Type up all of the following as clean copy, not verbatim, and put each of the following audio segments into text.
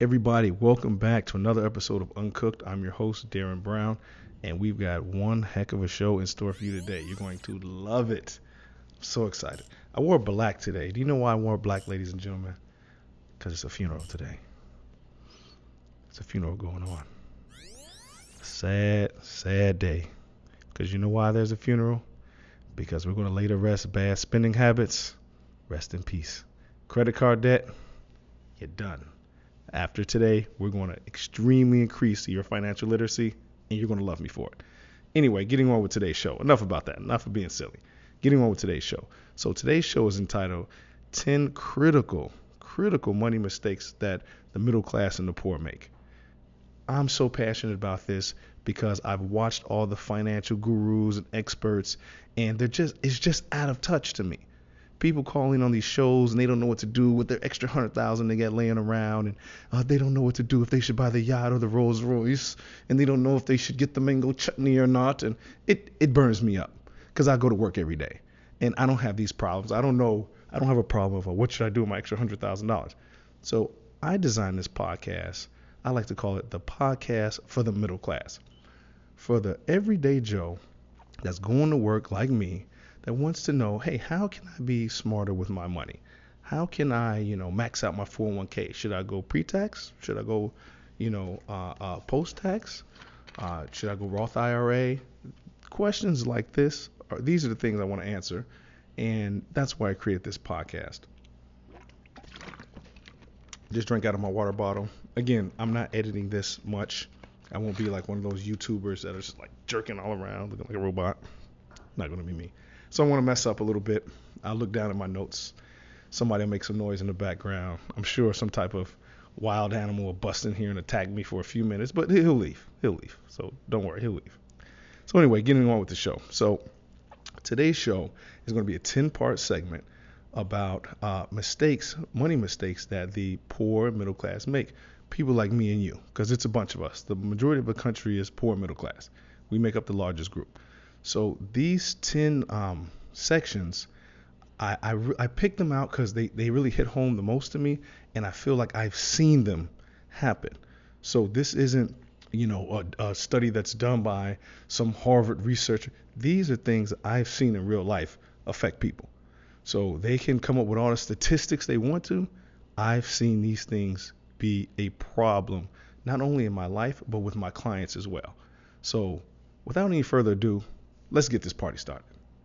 Everybody, welcome back to another episode of Uncooked. I'm your host, Darren Brown, and we've got one heck of a show in store for you today. You're going to love it. I'm so excited. I wore black today. Do you know why I wore black, ladies and gentlemen? Because it's a funeral today. It's a funeral going on. Sad, sad day. Because you know why there's a funeral? Because we're going to lay to rest bad spending habits. Rest in peace. Credit card debt, you're done. After today, we're going to extremely increase your financial literacy, and you're going to love me for it. Anyway, getting on with today's show. Enough about that. Enough of being silly. Getting on with today's show. So today's show is entitled 10 critical money mistakes that the middle class and the poor make. I'm so passionate about this because I've watched all the financial gurus and experts, and it's just out of touch to me. People calling on these shows and they don't know what to do with their extra 100,000 they get laying around, and they don't know what to do if they should buy the yacht or the Rolls Royce, and they don't know if they should get the mango chutney or not, and it burns me up because I go to work every day and I don't have these problems. I don't have a problem of what should I do with my extra $100,000. So I designed this podcast. I like to call it the podcast for the middle class, for the everyday Joe that's going to work like me, that wants to know, hey, how can I be smarter with my money? How can I, max out my 401k? Should I go pre-tax? Should I go, post-tax? Should I go Roth IRA? Questions like these are the things I want to answer, and that's why I created this podcast. Just drank out of my water bottle. Again, I'm not editing this much. I won't be like one of those YouTubers that are just like jerking all around, looking like a robot. Not going to be me. So I want to mess up a little bit. I'll look down at my notes. Somebody will make some noise in the background. I'm sure some type of wild animal will bust in here and attack me for a few minutes, but he'll leave. So don't worry, he'll leave. So anyway, getting on with the show. So today's show is going to be a 10-part segment about money mistakes that the poor middle class make. People like me and you, because it's a bunch of us. The majority of the country is poor middle class. We make up the largest group. So these 10 sections, I picked them out because they really hit home the most to me, and I feel like I've seen them happen. So this isn't, a study that's done by some Harvard researcher. These are things that I've seen in real life affect people. So they can come up with all the statistics they want to. I've seen these things be a problem, not only in my life, but with my clients as well. So without any further ado, let's get this party started.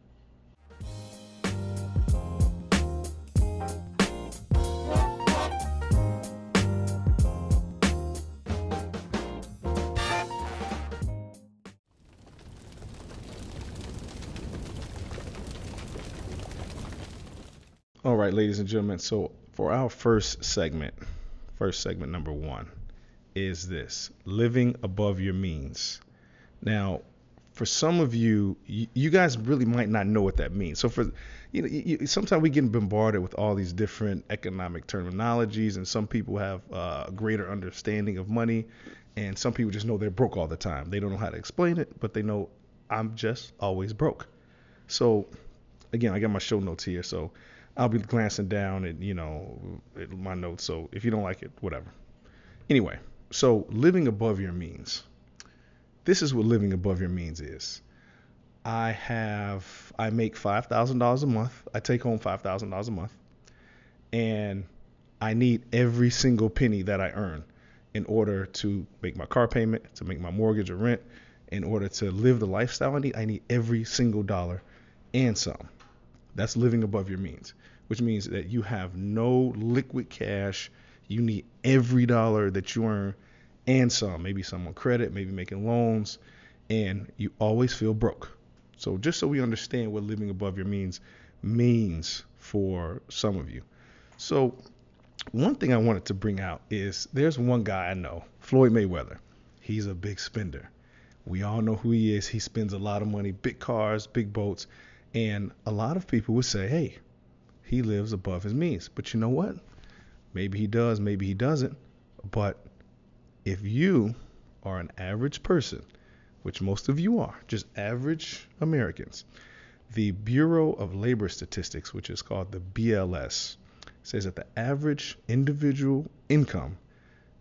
All right, ladies and gentlemen. So for our first segment number one is this: living above your means. Now, for some of you, you guys really might not know what that means. So sometimes we get bombarded with all these different economic terminologies, and some people have a greater understanding of money, and some people just know they're broke all the time. They don't know how to explain it, but they know I'm just always broke. So again, I got my show notes here, so I'll be glancing down at my notes. So if you don't like it, whatever. Anyway, so living above your means. This is what living above your means is. I make $5,000 a month. I take home $5,000 a month, and I need every single penny that I earn in order to make my car payment, to make my mortgage or rent, in order to live the lifestyle I need. I need every single dollar and some. That's living above your means, which means that you have no liquid cash. You need every dollar that you earn and some, maybe some on credit, maybe making loans, and you always feel broke. So just so we understand what living above your means for some of you. So one thing I wanted to bring out is there's one guy I know, Floyd Mayweather. He's a big spender. We all know who he is. He spends a lot of money, big cars, big boats, and a lot of people would say, hey, he lives above his means. But you know what? Maybe he does, maybe he doesn't. But if you are an average person, which most of you are, just average Americans, the Bureau of Labor Statistics, which is called the BLS, says that the average individual income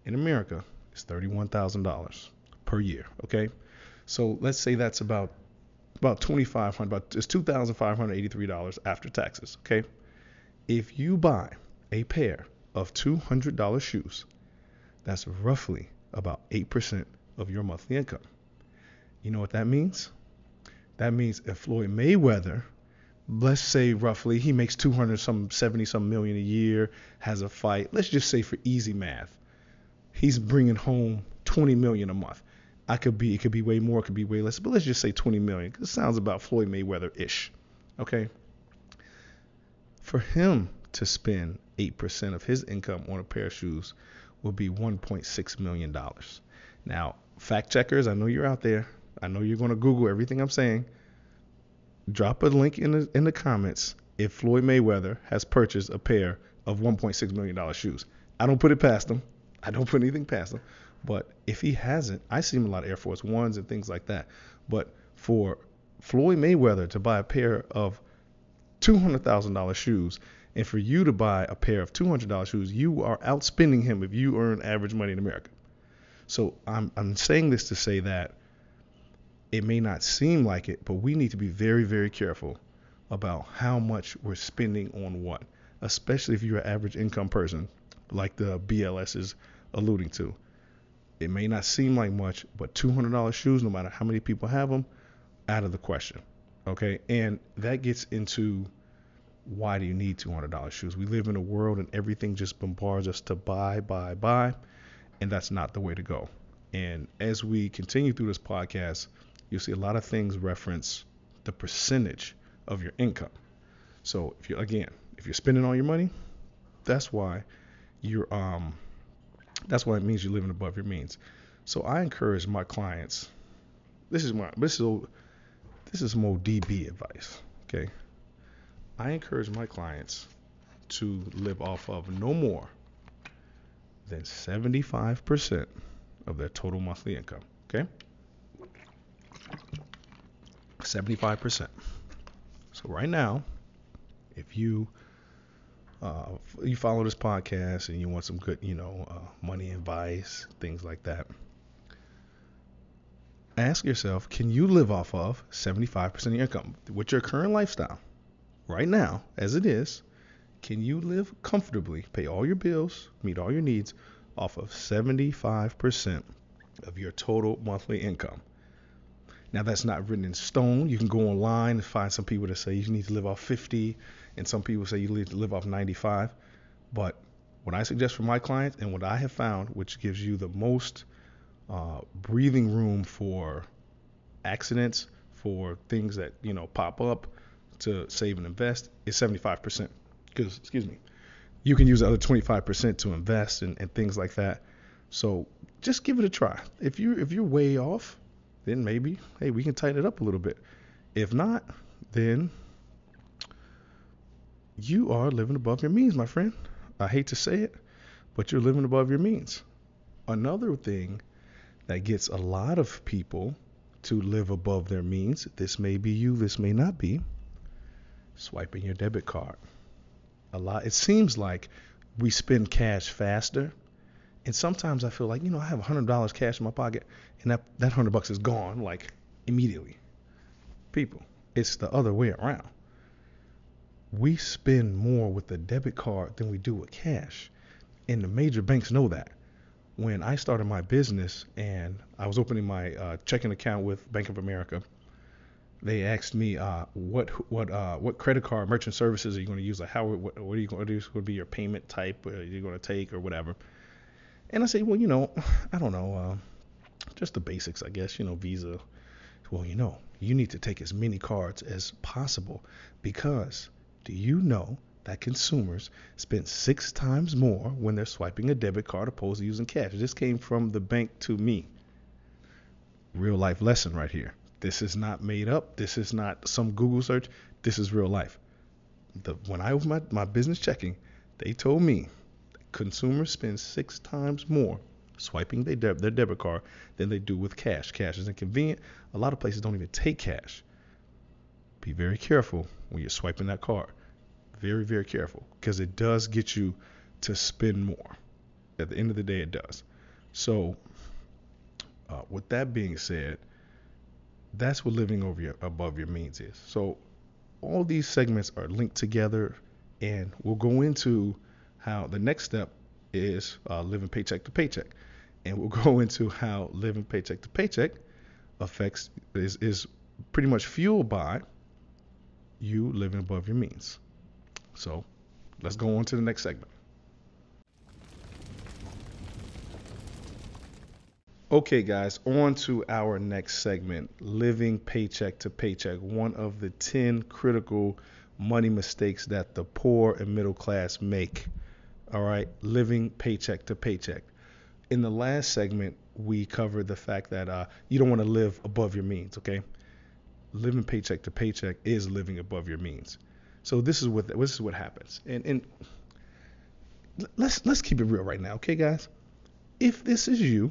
in America is $31,000 per year. Okay, so let's say that's about $2,500, it's $2,583 after taxes. Okay, if you buy a pair of $200 shoes, that's roughly about 8% of your monthly income. You know what that means? That means if Floyd Mayweather, let's say roughly he makes 270 some million a year, has a fight, let's just say for easy math, he's bringing home 20 million a month. It could be way more, it could be way less, but let's just say 20 million, because it sounds about Floyd Mayweather-ish. Okay? For him to spend 8% of his income on a pair of shoes would be $1.6 million. Now, fact checkers, I know you're out there. I know you're going to Google everything I'm saying. Drop a link in the comments if Floyd Mayweather has purchased a pair of $1.6 million shoes. I don't put it past him. I don't put anything past him. But if he hasn't, I see him a lot of Air Force Ones and things like that. But for Floyd Mayweather to buy a pair of $200,000 shoes, and for you to buy a pair of $200 shoes, you are outspending him if you earn average money in America. So I'm saying this to say that it may not seem like it, but we need to be very, very careful about how much we're spending on what, especially if you're an average income person, like the BLS is alluding to. It may not seem like much, but $200 shoes, no matter how many people have them, out of the question. Okay, and that gets into why do you need $200 shoes? We live in a world and everything just bombards us to buy, and that's not the way to go. And as we continue through this podcast, you'll see a lot of things reference the percentage of your income. So if you're spending all your money, that's why it means you're living above your means. So I encourage my clients. This is some old DB advice. Okay, I encourage my clients to live off of no more than 75% of their total monthly income. Okay, 75%. So right now, if you follow this podcast and you want some good, money advice, things like that, ask yourself, can you live off of 75% of your income? With your current lifestyle, right now, as it is, can you live comfortably, pay all your bills, meet all your needs off of 75% of your total monthly income? Now, that's not written in stone. You can go online and find some people that say you need to live off 50, and some people say you need to live off 95. But what I suggest for my clients and what I have found, which gives you the most breathing room for accidents, for things that pop up, to save and invest, is 75%. Because, you can use the other 25% to invest and things like that. So just give it a try. If you're way off, then maybe, hey, we can tighten it up a little bit. If not, then you are living above your means, my friend. I hate to say it, but you're living above your means. Another thing that gets a lot of people to live above their means, this may be you, this may not be, swiping your debit card. It seems like we spend cash faster. And sometimes I feel like, I have $100 cash in my pocket, and that $100 is gone, like, immediately. People, it's the other way around. We spend more with the debit card than we do with cash. And the major banks know that. When I started my business and I was opening my checking account with Bank of America, they asked me what credit card merchant services are you going to use? Like, what are you going to do? What would be your payment type? Are you going to take or whatever? And I say, well, I don't know, just the basics, I guess, Visa. Well, you need to take as many cards as possible, because do you know that consumers spend 6 times more when they're swiping a debit card opposed to using cash? This came from the bank to me. Real life lesson right here. This is not made up. This is not some Google search. This is real life. When I opened my business checking, they told me consumers spend 6 times more swiping their debit card than they do with cash. Cash is inconvenient. A lot of places don't even take cash. Be very careful when you're swiping that card. Very, very careful, because it does get you to spend more. At the end of the day, it does. So, with that being said, that's what living above your means is. So, all these segments are linked together, and we'll go into how the next step is living paycheck to paycheck, and we'll go into how living paycheck to paycheck affects is pretty much fueled by you living above your means. So let's go on to the next segment. Okay, guys, on to our next segment, living paycheck to paycheck, one of the 10 critical money mistakes that the poor and middle class make. All right, living paycheck to paycheck. In the last segment, we covered the fact that you don't want to live above your means, okay? Living paycheck to paycheck is living above your means. So this is what happens. And let's keep it real right now, okay, guys? If this is you,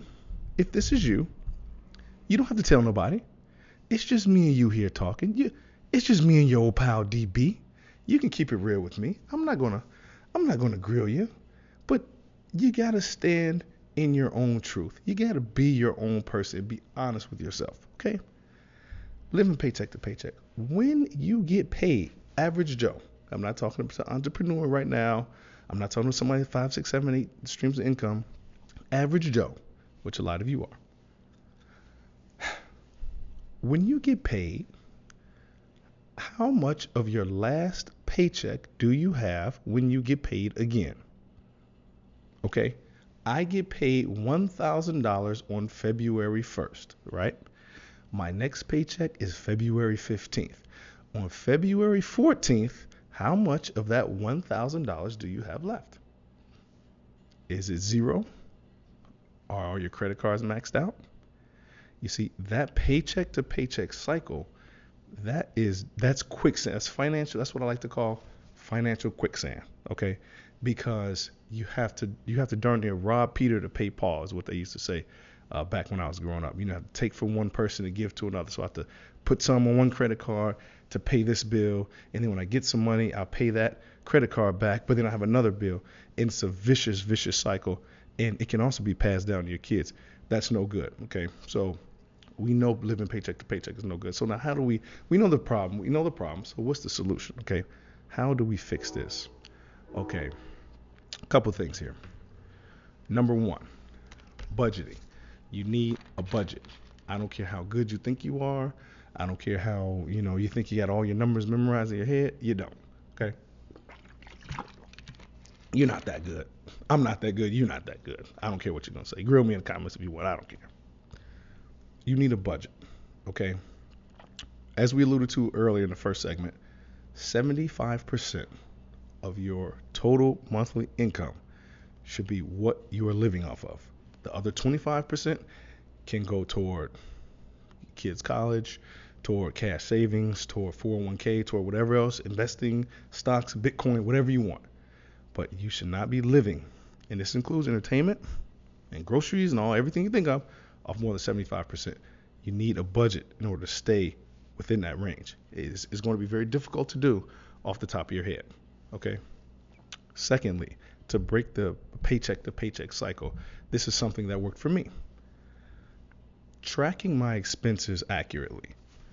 you don't have to tell nobody. It's just me and you here talking. It's just me and your old pal DB. You can keep it real with me. I'm not gonna grill you, but you gotta stand in your own truth. You gotta be your own person. Be honest with yourself, okay? Living paycheck to paycheck. When you get paid, average Joe. I'm not talking to an entrepreneur right now. I'm not talking to somebody with 5, 6, 7, 8 streams of income. Average Joe, which a lot of you are. When you get paid, how much of your last paycheck do you have when you get paid again? Okay, I get paid $1,000 on February 1st, right? My next paycheck is February 15th. On February 14th, how much of that $1,000 do you have left? Is it zero? Are all your credit cards maxed out? You see, that paycheck to paycheck cycle, that's quicksand. That's financial. That's what I like to call financial quicksand. Okay, because you have to darn near rob Peter to pay Paul is what they used to say back when I was growing up. You know, have to take from one person to give to another. So I have to put some on one credit card to pay this bill, and then when I get some money, I'll pay that credit card back. But then I have another bill, and it's a vicious cycle, and it can also be passed down to your kids. That's no good. Okay, so we know living paycheck to paycheck is no good. So now how do we know the problem. We know the problem. So what's the solution? Okay, how do we fix this? Okay, a couple things here. Number one, budgeting. You need a budget. I don't care how good you think you are. I don't care how, you think you got all your numbers memorized in your head. You don't. Okay? You're not that good. I'm not that good. You're not that good. I don't care what you're going to say. Grill me in the comments if you want. I don't care. You need a budget. Okay? As we alluded to earlier in the first segment, 75% of your total monthly income should be what you are living off of. The other 25% can go toward kids' college, toward cash savings, toward 401k, toward whatever else, investing, stocks, Bitcoin, whatever you want. But you should not be living, and this includes entertainment and groceries and everything you think of more than 75%. You need a budget in order to stay within that range. It's going to be very difficult to do off the top of your head. Okay? Secondly, to break the paycheck to paycheck cycle, this is something that worked for me. Tracking my expenses accurately.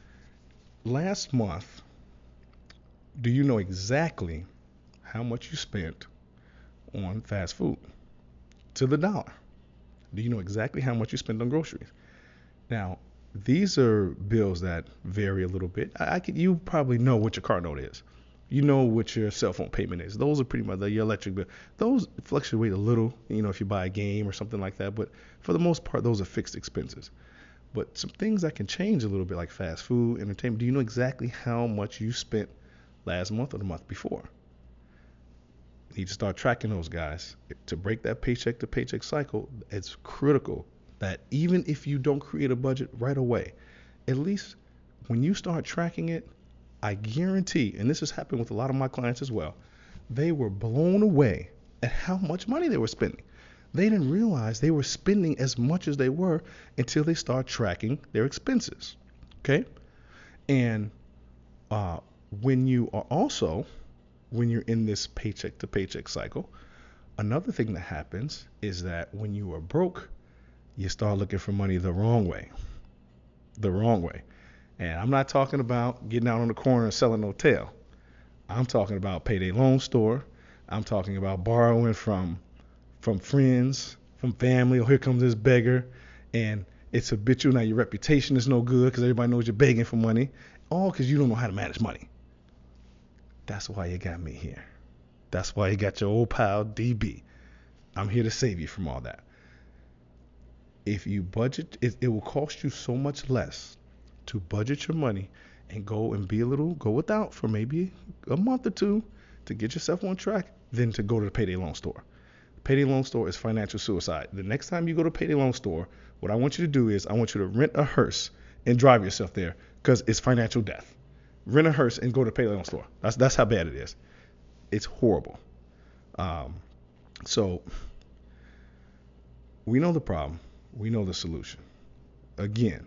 Last month, do you know exactly how much you spent on fast food? To the dollar. Do you know exactly how much you spent on groceries? Now, these are bills that vary a little bit. You probably know what your car note is. You know what your cell phone payment is. Those are pretty much your electric bill. Those fluctuate a little, if you buy a game or something like that. But for the most part, those are fixed expenses. But some things that can change a little bit, like fast food, entertainment. Do you know exactly how much you spent last month or the month before? You need to start tracking those, guys. To break that paycheck to paycheck cycle, it's critical that even if you don't create a budget right away, at least when you start tracking it, I guarantee, and this has happened with a lot of my clients as well, they were blown away at how much money they were spending. They didn't realize they were spending as much as they were until they start tracking their expenses. Okay? And when you're in this paycheck to paycheck cycle, another thing that happens is that when you are broke, you start looking for money the wrong way. The wrong way. And I'm not talking about getting out on the corner and selling no tail. I'm talking about payday loan store. I'm talking about borrowing from friends, from family. Oh, here comes this beggar, and it's habitual. Now your reputation is no good because everybody knows you're begging for money, all because you don't know how to manage money. That's why you got me here. That's why you got your old pal DB. I'm here to save you from all that. If you budget, it will cost you so much less to budget your money and go without for maybe a month or two to get yourself on track than to go to the payday loan store. Payday loan store is financial suicide. The next time you go to payday loan store, what I want you to do is I want you to rent a hearse and drive yourself there because it's financial death. Rent a hearse and go to payday loan store. That's how bad it is. It's horrible. So we know the problem. We know the solution. Again,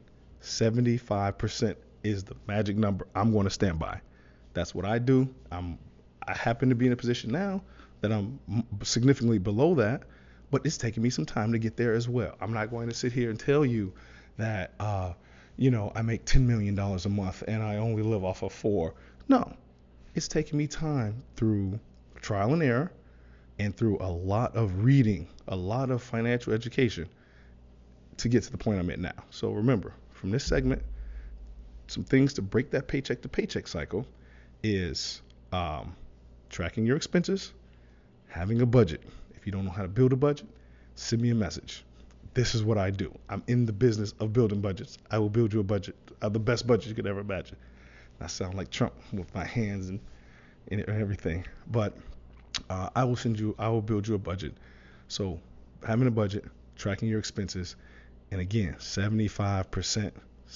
75% is the magic number I'm going to stand by. That's what I do. I happen to be in a position now that I'm significantly below that, but it's taking me some time to get there as well. I'm not going to sit here and tell you that, I make $10 million a month and I only live off of 4. No, it's taking me time through trial and error and through a lot of reading, a lot of financial education to get to the point I'm at now. So remember, from this segment, some things to break that paycheck to paycheck cycle is tracking your expenses, having a budget. If you don't know how to build a budget, send me a message. This is what I do. I'm in the business of building budgets. I will build you a budget, the best budget you could ever imagine. I sound like Trump with my hands and everything, but I will build you a budget. So having a budget, tracking your expenses, and again, 75%,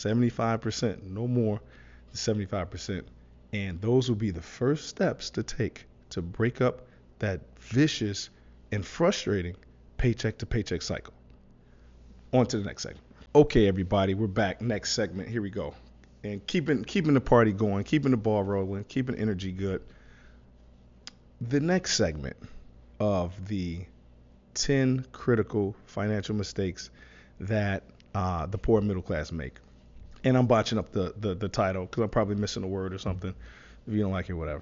no more than 75%. And those will be the first steps to take to break up that vicious and frustrating paycheck to paycheck cycle. On to the next segment. Okay, everybody, we're back. Next segment. Here we go. And keeping the party going, keeping the ball rolling, keeping energy good. The next segment of the 10 critical financial mistakes that the poor middle class make. And I'm botching up the title because I'm probably missing a word or something. If you don't like it, whatever.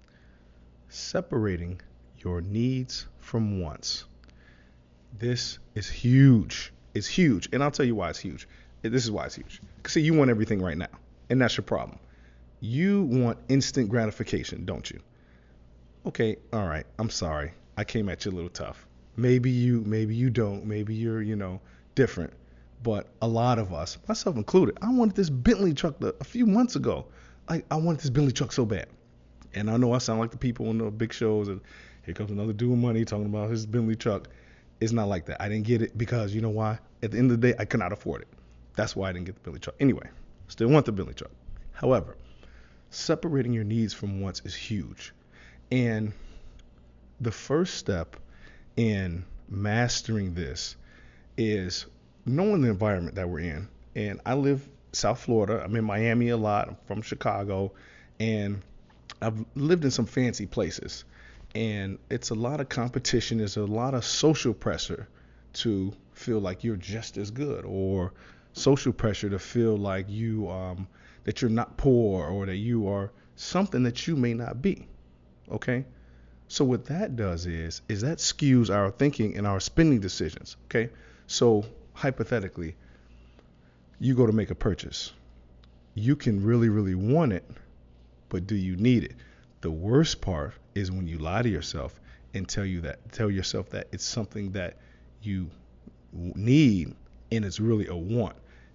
Separating your needs from wants. This is huge. It's huge. And I'll tell you why it's huge. This is why it's huge. Because see, you want everything right now. And that's your problem. You want instant gratification, don't you? Okay, all right. I'm sorry. I came at you a little tough. Maybe you don't. Maybe you're, different. But a lot of us, myself included, I wanted this Bentley truck a few months ago. I wanted this Bentley truck so bad. And I know I sound like the people on the big shows, and here comes another dude with money talking about his Bentley truck. It's not like that. I didn't get it because you know why? At the end of the day, I could not afford it. That's why I didn't get the Bentley truck. Anyway, still want the Bentley truck. However, separating your needs from wants is huge. And the first step in mastering this is knowing the environment that we're in. And I live South Florida. I'm in Miami a lot. I'm from Chicago. And I've lived in some fancy places. And it's a lot of competition. There's a lot of social pressure to feel like you're just as good, or social pressure to feel like that you're not poor, or that you are something that you may not be. Okay? So what that does is that skews our thinking and our spending decisions. Okay? So hypothetically, you go to make a purchase. You can really, really want it, but do you need it? The worst part is when you lie to yourself and tell yourself that it's something that you need and it's really a want.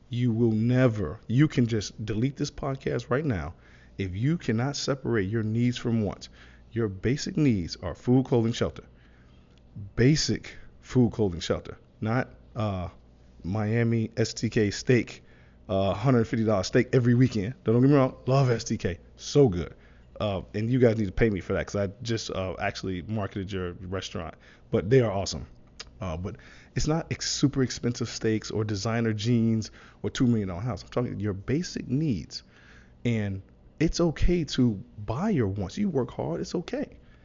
You can just delete this podcast right now. If you cannot separate your needs from wants, your basic needs are food, clothing, shelter. Basic food, clothing, shelter. Not Miami STK steak, $150 steak every weekend. Don't get me wrong, love STK. So good. And you guys need to pay me for that because I just actually marketed your restaurant. But they are awesome. But it's not super expensive steaks or designer jeans or $2 million house. I'm talking your basic needs. And it's okay to buy your wants. You work hard. It's okay.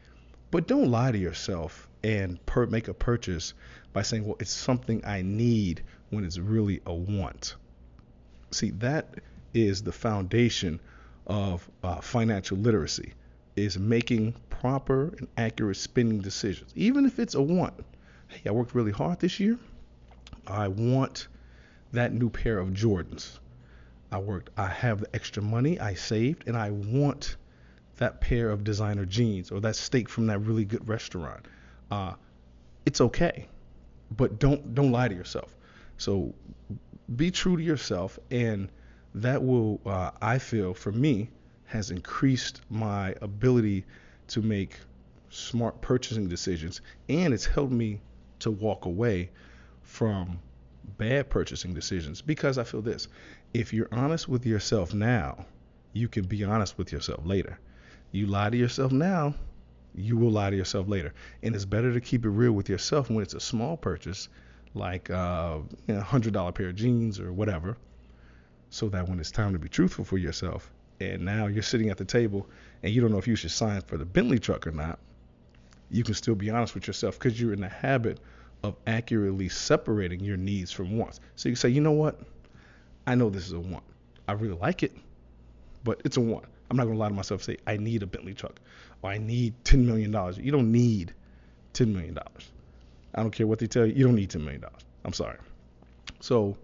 But don't lie to yourself and make a purchase by saying, well, it's something I need when it's really a want. See, that is the foundation of financial literacy, is making proper and accurate spending decisions, even if it's a want. Hey, I worked really hard this year. I want that new pair of Jordans. I have the extra money I saved, and I want that pair of designer jeans or that steak from that really good restaurant. It's okay, but don't lie to yourself. So be true to yourself, and that will, I feel, for me, has increased my ability to make smart purchasing decisions, and it's helped me to walk away from bad purchasing decisions, because I feel this: if you're honest with yourself now, you can be honest with yourself later. You lie to yourself now, you will lie to yourself later. And it's better to keep it real with yourself when it's a small purchase, like $100 pair of jeans or whatever, so that when it's time to be truthful for yourself, and now you're sitting at the table and you don't know if you should sign for the Bentley truck or not, you can still be honest with yourself, because you're in the habit of accurately separating your needs from wants. So you say, you know what? I know this is a want. I really like it, but it's a want. I'm not going to lie to myself and say, I need a Bentley truck, or I need $10 million. You don't need $10 million. I don't care what they tell you. You don't need $10 million. I'm sorry. So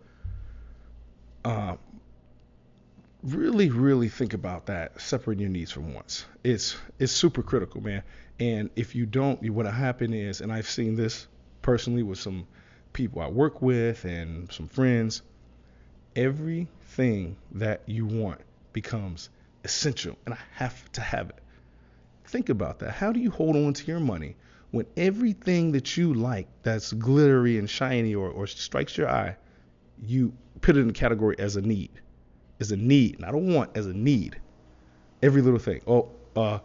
really, really think about that, separating your needs from wants. It's super critical, man. And if you don't, what'll happen is, and I've seen this personally with some people I work with and some friends, everything that you want becomes essential, and I have to have it. Think about that. How do you hold on to your money when everything that you like that's glittery and shiny or strikes your eye, you put it in the category as a need? As a need, not a want, as a need. Every little thing. $200,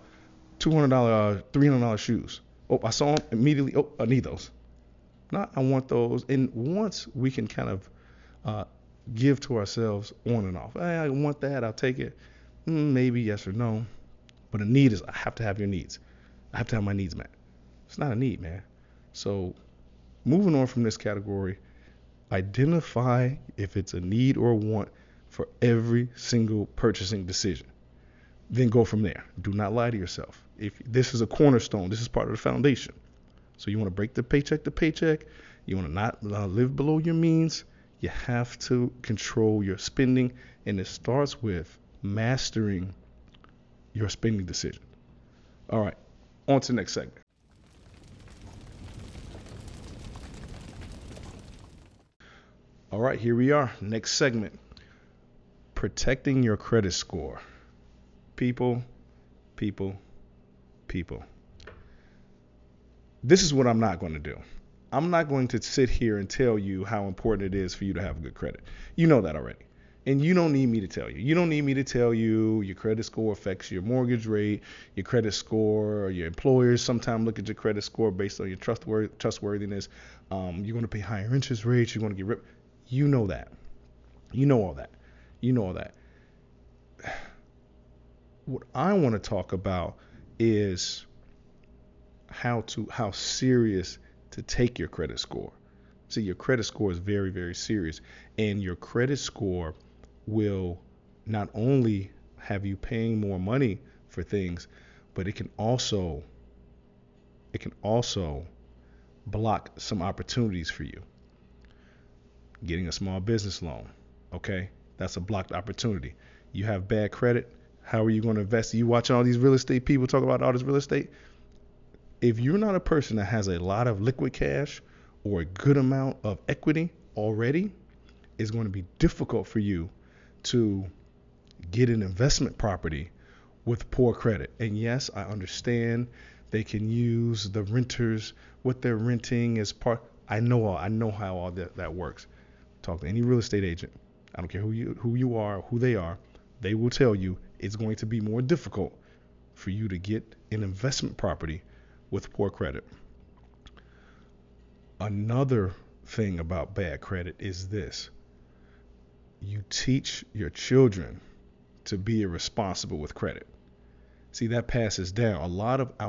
$300 shoes. I saw them immediately. I need those. Not I want those. And once we can kind of give to ourselves on and off. Hey, I want that. I'll take it. Maybe yes or no. But a need is, I have to have your needs. I have to have my needs met. It's not a need, man. So moving on from this category, identify if it's a need or a want for every single purchasing decision. Then go from there. Do not lie to yourself. If this is a cornerstone, this is part of the foundation. So you want to break the paycheck to paycheck. You want to not live below your means. You have to control your spending, and it starts with mastering your spending decision. All right, on to the next segment. All right, here we are. Next segment. Protecting your credit score. People. This is what I'm not going to do. I'm not going to sit here and tell you how important it is for you to have good credit. You know that already. And you don't need me to tell you. You don't need me to tell you your credit score affects your mortgage rate, your credit score, or your employers sometimes look at your credit score based on your trustworthiness. You're going to pay higher interest rates. You're going to get ripped. You know that. You know all that. You know all that. What I want to talk about is how serious to take your credit score. See, your credit score is very, very serious, and your credit score will not only have you paying more money for things, but it can also block some opportunities for you. Getting a small business loan, okay? That's a blocked opportunity. You have bad credit. How are you going to invest? You watching all these real estate people talk about all this real estate? If you're not a person that has a lot of liquid cash or a good amount of equity already, it's going to be difficult for you to get an investment property with poor credit. And yes, I understand they can use the renters, what they're renting as part. I know how all that works. Talk to any real estate agent. I don't care who you are, who they are. They will tell you it's going to be more difficult for you to get an investment property with poor credit. Another thing about bad credit is this: you teach your children to be irresponsible with credit. See, that passes down. A lot of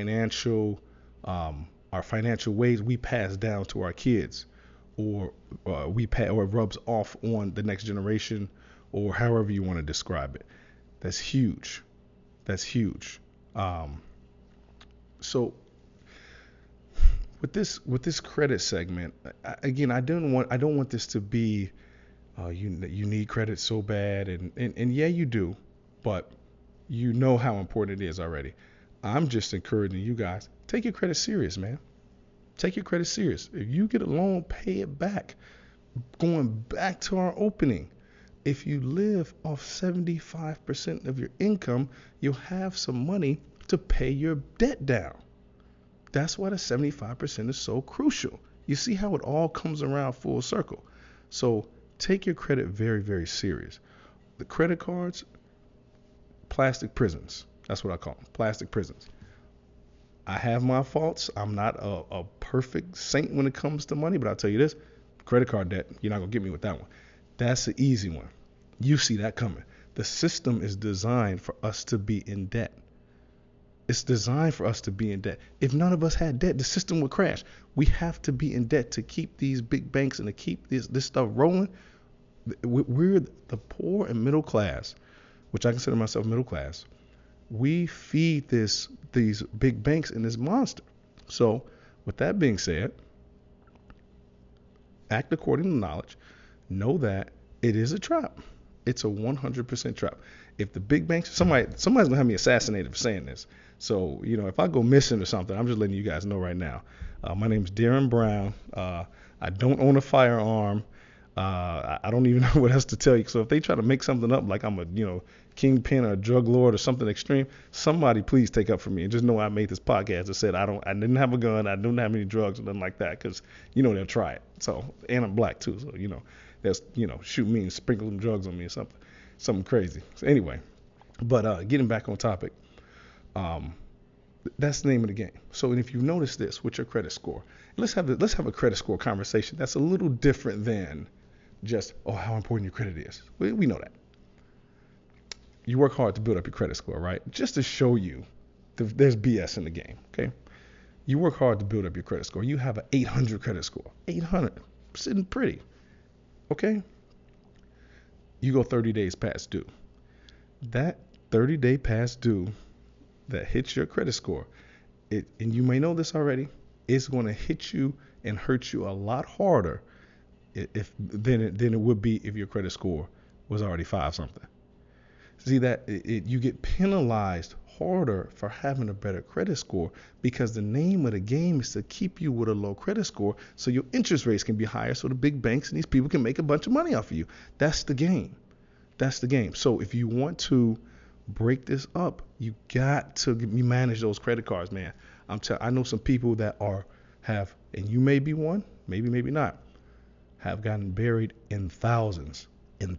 our financial ways we pass down to our kids, or or it rubs off on the next generation, or however you want to describe it. That's huge. That's huge. Um, so with this credit segment, again, I don't want this to be you need credit so bad, and yeah, you do, but you know how important it is already. I'm just encouraging you guys, take your credit serious, man. Take your credit serious. If you get a loan, pay it back. Going back to our opening, if you live off 75% of your income, you'll have some money to pay your debt down. That's why the 75% is so crucial. You see how it all comes around full circle. So take your credit very, very serious. The credit cards, plastic prisons. That's what I call them, plastic prisons. I have my faults. I'm not a perfect saint when it comes to money, but I'll tell you this, credit card debt, you're not going to get me with that one. That's the easy one. You see that coming. The system is designed for us to be in debt. It's designed for us to be in debt. If none of us had debt, the system would crash. We have to be in debt to keep these big banks and to keep this stuff rolling. We're the poor and middle class, which I consider myself middle class. We feed these big banks and this monster. So with that being said, act according to knowledge. Know that it is a trap. It's a 100% trap. If the big banks, somebody's gonna have me assassinated for saying this. So, if I go missing or something, I'm just letting you guys know right now. My name's Darren Brown. I don't own a firearm. I don't even know what else to tell you. So if they try to make something up like I'm a, kingpin or a drug lord or something extreme, somebody please take up for me and just know I made this podcast that said I didn't have a gun, I didn't have any drugs or nothing like that, because they'll try it. So, and I'm black too, so that's shoot me and sprinkle some drugs on me or something crazy. So anyway, but getting back on topic. That's the name of the game. So, and if you notice this with your credit score, let's have a credit score conversation that's a little different than just how important your credit is. We know that. You work hard to build up your credit score, right? Just to show you there's BS in the game. Okay, you work hard to build up your credit score. You have an 800 credit score, 800, sitting pretty. Okay, you go 30 days past due. That 30-day past due that hits your credit score, and you may know this already, it's going to hit you and hurt you a lot harder than it would be if your credit score was already 5 something. See that you get penalized harder for having a better credit score, because the name of the game is to keep you with a low credit score so your interest rates can be higher, so the big banks and these people can make a bunch of money off of you. That's the game. That's the game. So if you want to break this up, you got to manage those credit cards, man. I know some people that have, and you may be one, maybe not, have gotten buried in thousands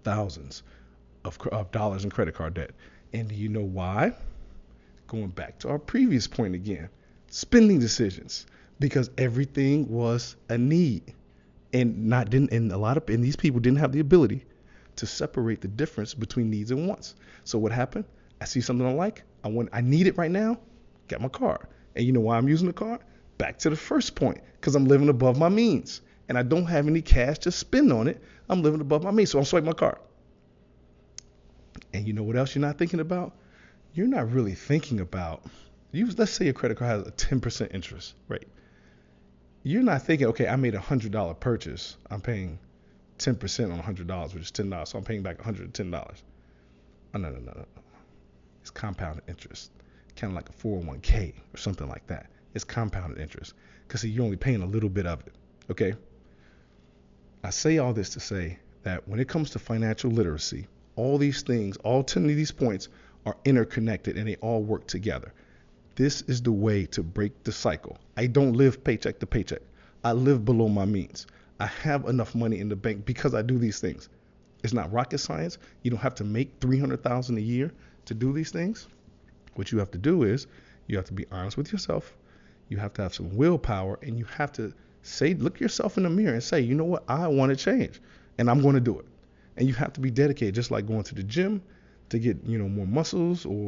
of dollars in credit card debt. And do you know why? Going back to our previous point again, spending decisions, because everything was a need, and these people didn't have the ability to separate the difference between needs and wants. So what happened? I see something I like. I need it right now. Got my card. And you know why I'm using the card? Back to the first point, because I'm living above my means and I don't have any cash to spend on it. I'm living above my means, so I'm swiping my card. And you know what else you're not thinking about? You're not really thinking about, let's say your credit card has a 10% interest rate. You're not thinking, okay, I made a $100 purchase. I'm paying 10% on $100, which is $10. So I'm paying back $110. Oh, no. It's compounded interest, kind of like a 401k or something like that. It's compounded interest, because you're only paying a little bit of it. Okay. I say all this to say that when it comes to financial literacy, all these things, all 10 of these points are interconnected and they all work together. This is the way to break the cycle. I don't live paycheck to paycheck. I live below my means. I have enough money in the bank because I do these things. It's not rocket science. You don't have to make $300,000 a year to do these things. What you have to do is you have to be honest with yourself. You have to have some willpower, and you have to look yourself in the mirror and say, you know what, I want to change, and I'm going to do it. And you have to be dedicated, just like going to the gym to get, more muscles, or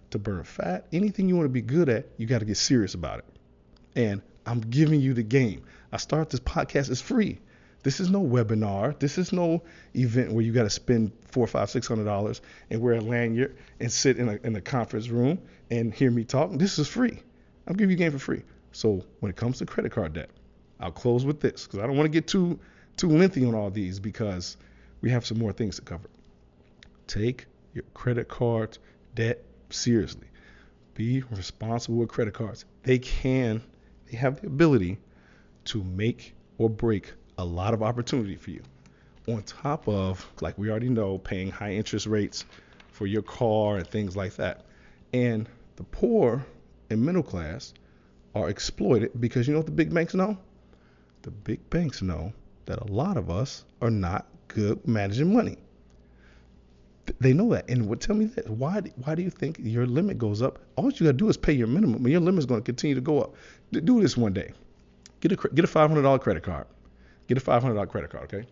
to burn fat, anything you want to be good at, you got to get serious about it. And I'm giving you the game. I start this podcast, it's free. This is no webinar. This is no event where you got to spend $400, $500, $600 and wear a lanyard and sit in a conference room and hear me talk. This is free. I'm giving you a game for free. So when it comes to credit card debt, I'll close with this because I don't want to get too lengthy on all these because we have some more things to cover. Take your credit card debt seriously. Be responsible with credit cards. They have the ability to make or break a lot of opportunity for you. On top of, like we already know, paying high interest rates for your car and things like that. And the poor and middle class are exploited because you know what the big banks know? The big banks know that a lot of us are not good managing money. They know that. And tell me this, why do you think your limit goes up? All you got to do is pay your minimum, and your limit is going to continue to go up. Do this one day. Get a $500 credit card. Get a $500 credit card, okay?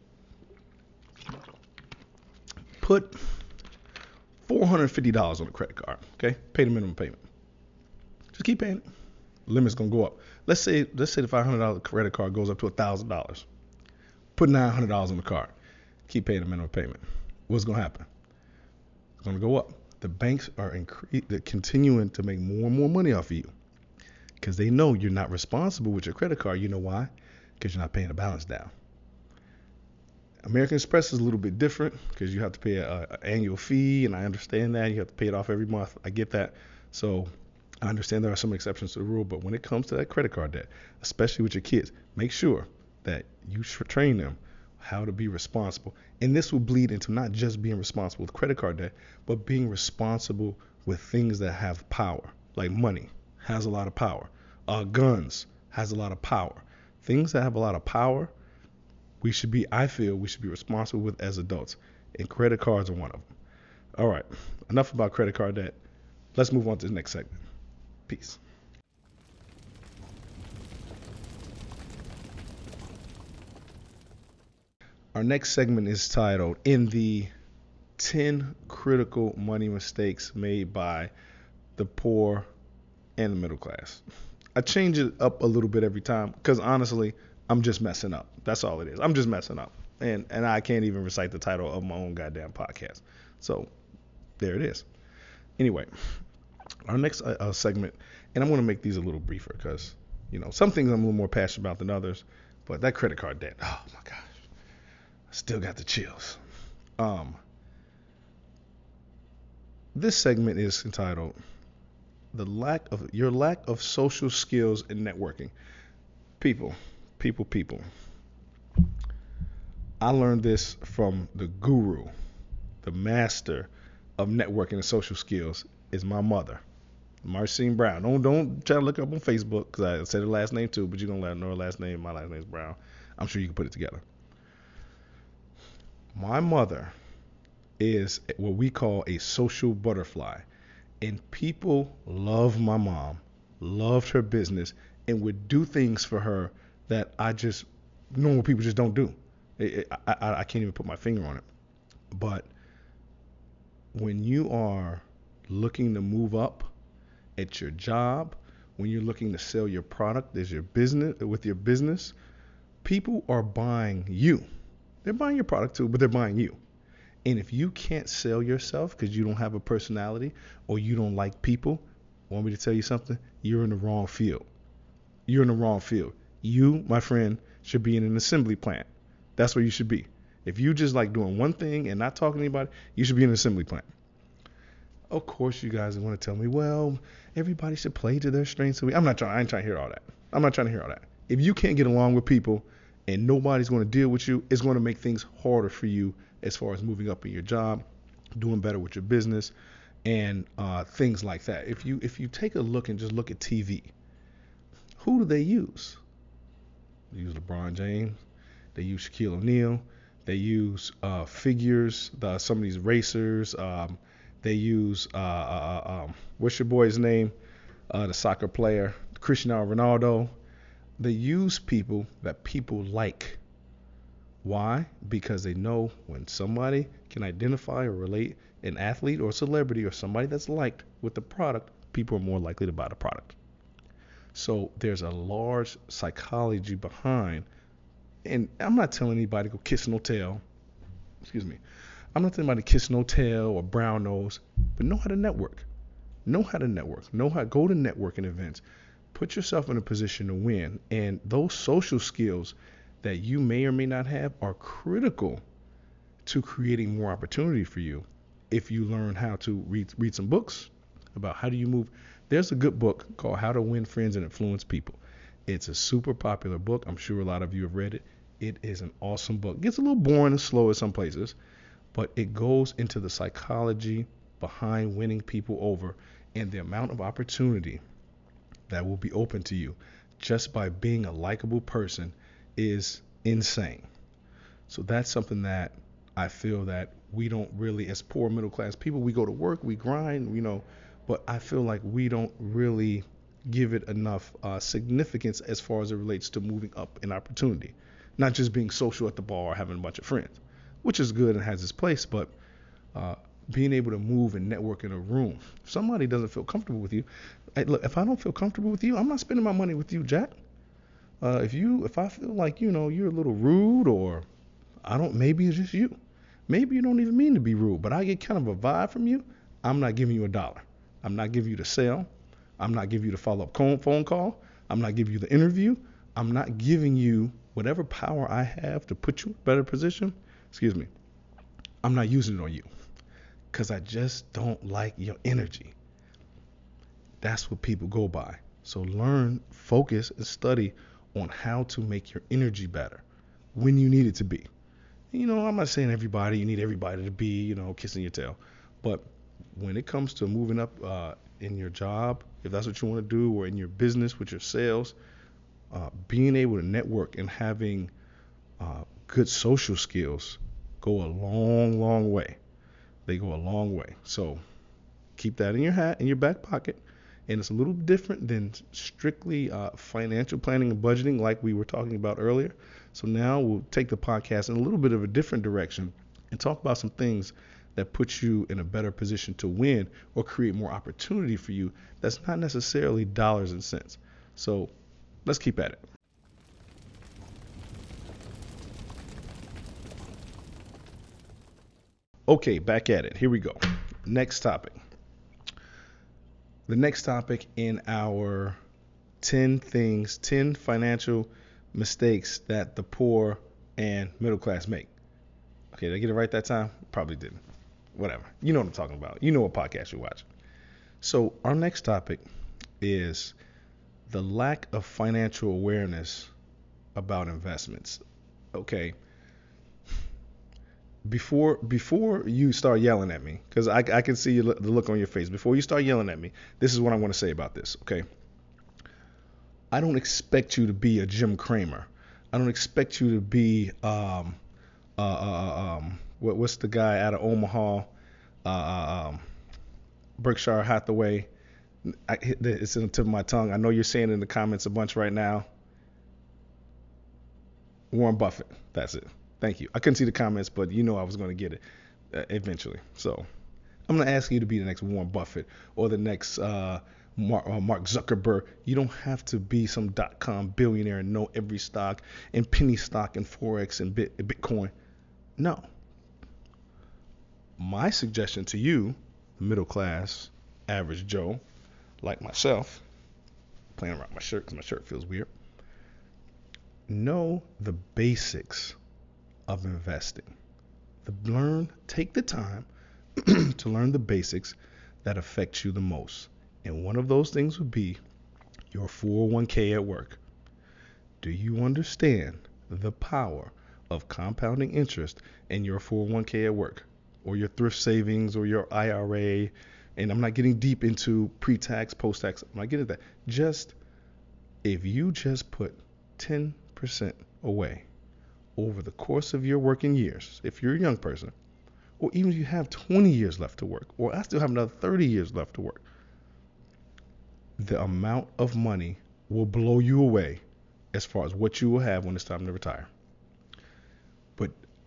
Put $450 on the credit card, okay? Pay the minimum payment. Just keep paying it. Limit's going to go up. Let's say the $500 credit card goes up to $1,000. Put $900 on the card. Keep paying the minimum payment. What's going to happen? It's going to go up. The banks are continuing to make more and more money off of you because they know you're not responsible with your credit card. You know why? Because you're not paying the balance down. American Express is a little bit different because you have to pay an annual fee, and I understand that. You have to pay it off every month. I get that. So I understand there are some exceptions to the rule, but when it comes to that credit card debt, especially with your kids, make sure that you train them how to be responsible. And this will bleed into not just being responsible with credit card debt, but being responsible with things that have power, like money has a lot of power. Guns has a lot of power. Things that have a lot of power, I feel we should be responsible with as adults. And credit cards are one of them. All right, enough about credit card debt. Let's move on to the next segment. Peace. Our next segment is titled In the 10 Critical Money Mistakes Made by the Poor and the Middle Class. I change it up a little bit every time because honestly, I'm just messing up. That's all it is. I'm just messing up. And I can't even recite the title of my own goddamn podcast. So there it is. Anyway, our next segment, and I'm going to make these a little briefer because, some things I'm a little more passionate about than others, but that credit card debt, oh my gosh, I still got the chills. This segment is entitled Your lack of social skills and networking. People. I learned this from the guru, the master of networking and social skills is my mother, Marcine Brown. Don't try to look her up on Facebook because I said her last name too, but you're going to let her know her last name. My last name is Brown. I'm sure you can put it together. My mother is what we call a social butterfly. And people love my mom, loved her business, and would do things for her that normal people just don't do. I can't even put my finger on it. But when you are looking to move up at your job, when you're looking to sell your product as your business, people are buying you. They're buying your product too, but they're buying you. And if you can't sell yourself because you don't have a personality or you don't like people, want me to tell you something? You're in the wrong field. You, my friend, should be in an assembly plant. That's where you should be. If you just like doing one thing and not talking to anybody, you should be in an assembly plant. Of course, you guys want to tell me, well, everybody should play to their strengths. I ain't trying to hear all that. I'm not trying to hear all that. If you can't get along with people and nobody's going to deal with you, it's going to make things harder for you as far as moving up in your job, doing better with your business, and things like that. If you take a look and just look at TV, who do they use? They use LeBron James. They use Shaquille O'Neal. They use figures, some of these racers. They use, what's your boy's name? The soccer player, Cristiano Ronaldo. They use people that people like. Why? Because they know when somebody can identify or relate an athlete or celebrity or somebody that's liked with the product, people are more likely to buy the product. So there's a large psychology behind, and I'm not telling anybody to go kiss no tail. Excuse me. I'm not telling anybody to kiss no tail or brown nose, but know how to network. Know how to network. Know how to go to networking events. Put yourself in a position to win. And those social skills that you may or may not have are critical to creating more opportunity for you if you learn how to read some books about how do you move. There's a good book called How to Win Friends and Influence People. It's a super popular book. I'm sure a lot of you have read it. It is an awesome book. It gets a little boring and slow at some places, but it goes into the psychology behind winning people over and the amount of opportunity that will be open to you just by being a likable person is insane. So that's something that I feel that we don't really, as poor middle class people, we go to work, we grind, but I feel like we don't really give it enough significance as far as it relates to moving up in opportunity. Not just being social at the bar or having a bunch of friends, which is good and has its place, but being able to move and network in a room. If somebody doesn't feel comfortable with you, look, if I don't feel comfortable with you, I'm not spending my money with you, Jack. If I feel like, you're a little rude, or maybe it's just you. Maybe you don't even mean to be rude, but I get kind of a vibe from you. I'm not giving you $1. I'm not giving you the sale. I'm not giving you the follow-up phone call. I'm not giving you the interview. I'm not giving you whatever power I have to put you in a better position. Excuse me. I'm not using it on you because I just don't like your energy. That's what people go by. So learn, focus, and study on how to make your energy better when you need it to be. I'm not saying you need everybody to be, kissing your tail. But when it comes to moving up in your job, if that's what you want to do, or in your business with your sales, being able to network and having good social skills go a long, long way. They go a long way. So keep that in your back pocket. And it's a little different than strictly financial planning and budgeting like we were talking about earlier. So now we'll take the podcast in a little bit of a different direction and talk about some things that put you in a better position to win or create more opportunity for you that's not necessarily dollars and cents. So let's keep at it. Okay, back at it. Here we go. Next topic. The next topic in our 10 financial mistakes that the poor and middle class make. Okay, did I get it right that time? Probably didn't. Whatever. You know what I'm talking about. You know what podcast you watch. So our next topic is the lack of financial awareness about investments. Okay. Before you start yelling at me, because I can see the look on your face. Before you start yelling at me, this is what I want to say about this, okay? I don't expect you to be a Jim Cramer. I don't expect you to be what's the guy out of Omaha, Berkshire Hathaway. It's in the tip of my tongue. I know you're saying it in the comments a bunch right now. Warren Buffett. That's it. Thank you. I couldn't see the comments, but I was going to get it eventually. So I'm going to ask you to be the next Warren Buffett or the next Mark Zuckerberg. You don't have to be some .com billionaire and know every stock and penny stock and Forex and Bitcoin. No. My suggestion to you, middle class, average Joe, like myself, playing around my shirt because my shirt feels weird, know the basics of investing. Take the time to learn the basics that affect you the most. And one of those things would be your 401k at work. Do you understand the power of compounding interest in your 401k at work, or your thrift savings, or your IRA? And I'm not getting deep into pre-tax, post-tax. I'm not getting that. If you just put 10% away over the course of your working years, if you're a young person, or even if you have 20 years left to work, or I still have another 30 years left to work, the amount of money will blow you away as far as what you will have when it's time to retire.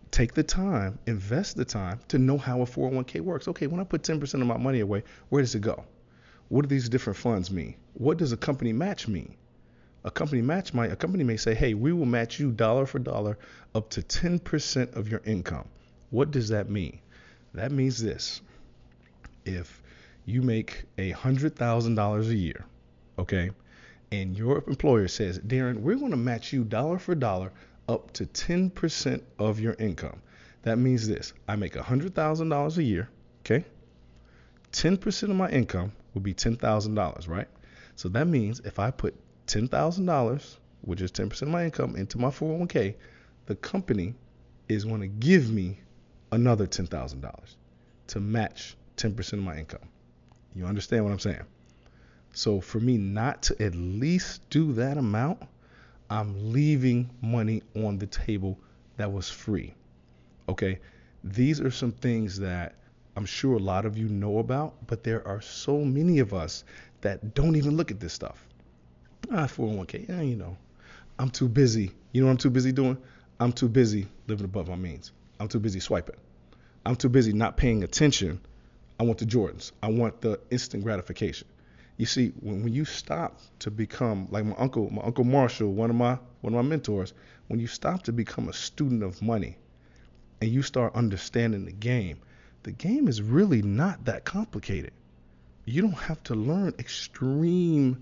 take the time, invest the time to know how a 401k works. Okay, when I put 10% of my money away, where does it go? What do these different funds mean? What does a company match mean? A company may say, hey, we will match you dollar for dollar up to 10% of your income. What does that mean? That means this. If you make $100,000 a year, okay, and your employer says, Darren, we're going to match you dollar for dollar up to 10% of your income. That means this. I make $100,000 a year, okay? 10% of my income would be $10,000, right? So that means if I put $10,000, which is 10% of my income, into my 401k, the company is going to give me another $10,000 to match 10% of my income. You understand what I'm saying? So for me not to at least do that amount, I'm leaving money on the table that was free. Okay? These are some things that I'm sure a lot of you know about, but there are so many of us that don't even look at this stuff. 401k, I'm too busy. You know what I'm too busy doing? I'm too busy living above my means. I'm too busy swiping. I'm too busy not paying attention. I want the Jordans. I want the instant gratification. You see, when you stop to become like my uncle Marshall, one of my mentors, when you stop to become a student of money and you start understanding the game is really not that complicated. You don't have to learn extreme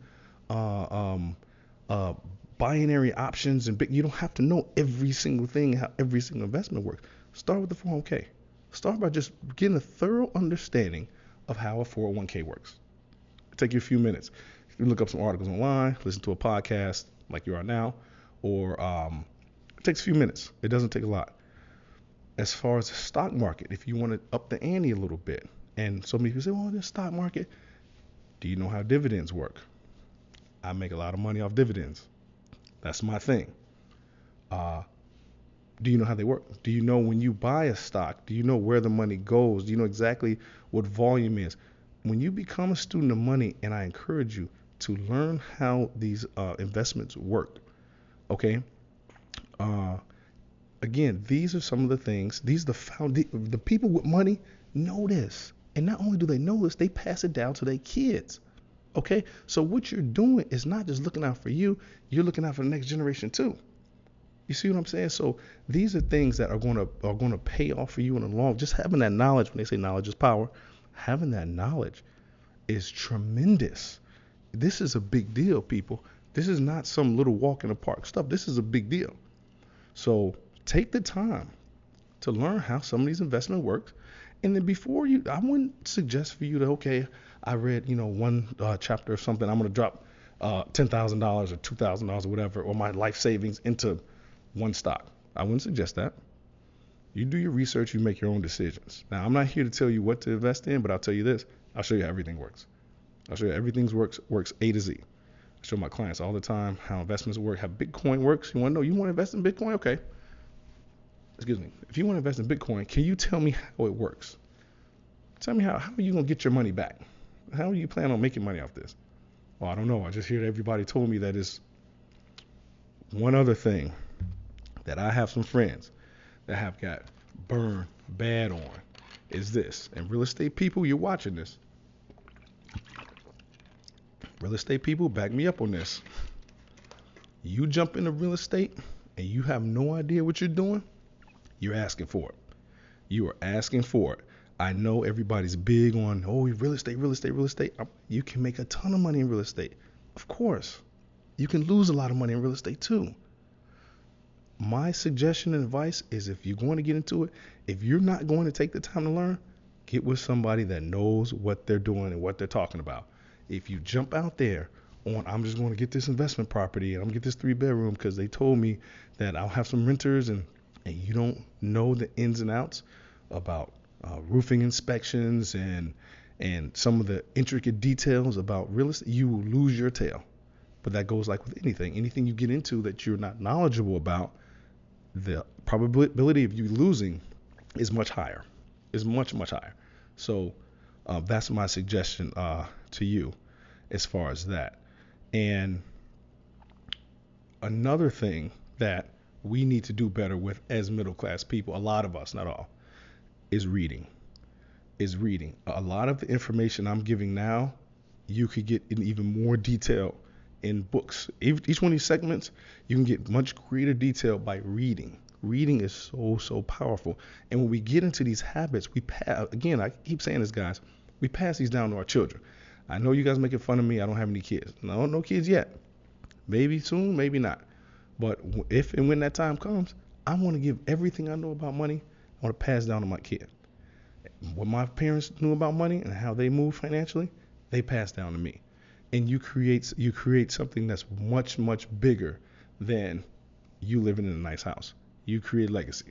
binary options and you don't have to know every single thing, how every single investment works. Start with the 401k. Start by just getting a thorough understanding of how a 401k works. It'll take you a few minutes. You can look up some articles online, listen to a podcast like you are now, or it takes a few minutes. It doesn't take a lot. As far as the stock market, if you want to up the ante a little bit, and so many people say, well, the stock market, do you know how dividends work? I make a lot of money off dividends. That's my thing. Do you know how they work? Do you know when you buy a stock, do you know where the money goes? Do you know exactly what volume is? When you become a student of money, and I encourage you to learn how these investments work, okay? Again, these are some of the things, the people with money know this. And not only do they know this, they pass it down to their kids. Okay? So what you're doing is not just looking out for you, you're looking out for the next generation too. You see what I'm saying? So these are things that are going to pay off for you in the long. Just having that knowledge, when they say knowledge is power, having that knowledge is tremendous. This is a big deal, people. This is not some little walk in the park stuff. This is a big deal. So take the time to learn how some of these investment works. And then I wouldn't suggest for you to, okay, I read, one chapter of something, I'm going to drop $10,000 or $2,000 or whatever, or my life savings into one stock. I wouldn't suggest that. You do your research, you make your own decisions. Now, I'm not here to tell you what to invest in, but I'll tell you this. I'll show you how everything works. I'll show you everything works A to Z. I show my clients all the time how investments work, how Bitcoin works. You want to know, you want to invest in Bitcoin? Okay. Excuse me. If you want to invest in Bitcoin, can you tell me how it works? Tell me how are you going to get your money back? How do you plan on making money off this? Well, I don't know. I just hear everybody told me that is one other thing that I have some friends that have got burned bad on is this. And real estate people, you're watching this. Real estate people, back me up on this. You jump into real estate and you have no idea what you're doing, you're asking for it. You are asking for it. I know everybody's big on, real estate. You can make a ton of money in real estate. Of course. You can lose a lot of money in real estate too. My suggestion and advice is, if you're going to get into it, if you're not going to take the time to learn, get with somebody that knows what they're doing and what they're talking about. If you jump out there on, I'm just going to get this investment property and I'm going to get this 3-bedroom because they told me that I'll have some renters, and you don't know the ins and outs about roofing inspections and some of the intricate details about real estate, you will lose your tail. But that goes like with anything you get into that you're not knowledgeable about, the probability of you losing is much higher, much higher. So that's my suggestion to you as far as that. And another thing that we need to do better with as middle class people, a lot of us, not all, is reading. Is reading. A lot of the information I'm giving now, you could get in even more detail in books. Each one of these segments, you can get much greater detail by reading. Reading is so powerful. And when we get into these habits, we pass, again, I keep saying this, guys, we pass these down to our children. I know you guys making fun of me. I don't have any kids. No kids yet. Maybe soon, maybe not. But if and when that time comes, I want to give everything I know about money, I want to pass down to my kid. What my parents knew about money and how they move financially, they pass down to me. And you create something that's much bigger than you living in a nice house. You create legacy.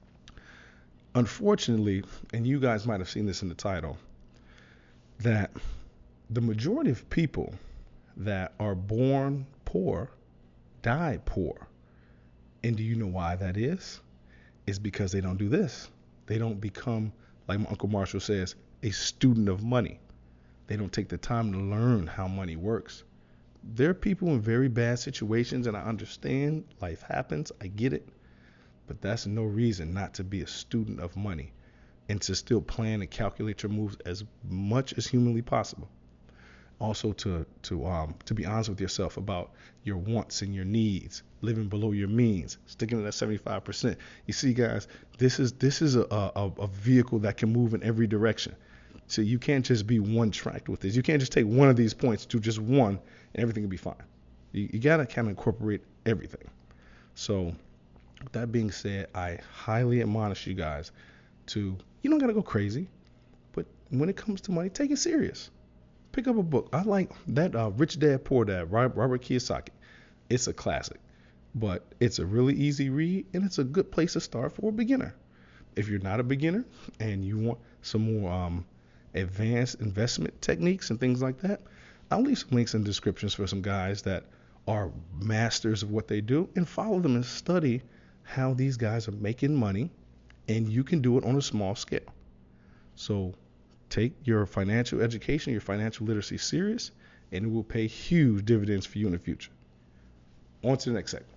Unfortunately, and you guys might have seen this in the title, that the majority of people that are born poor die poor. And do you know why that is? It's because they don't do this. They don't become, like my Uncle Marshall says, a student of money. They don't take the time to learn how money works. There are people in very bad situations, and I understand life happens. I get it. But that's no reason not to be a student of money and to still plan and calculate your moves as much as humanly possible. Also to be honest with yourself about your wants and your needs, living below your means, sticking to that 75%. You see, guys, this is a vehicle that can move in every direction. So you can't just be one tracked with this. You can't just take one of these points to just one and everything will be fine. You gotta kind of incorporate everything. So with that being said, I highly admonish you guys to, you don't gotta go crazy, but when it comes to money, take it serious. Pick up a book. I like that Rich Dad Poor Dad, Robert Kiyosaki. It's a classic, but it's a really easy read, and it's a good place to start for a beginner. If you're not a beginner and you want some more advanced investment techniques and things like that, I'll leave some links in the descriptions for some guys that are masters of what they do, and follow them and study how these guys are making money, and you can do it on a small scale. So take your financial education, your financial literacy serious, and it will pay huge dividends for you in the future. On to the next segment.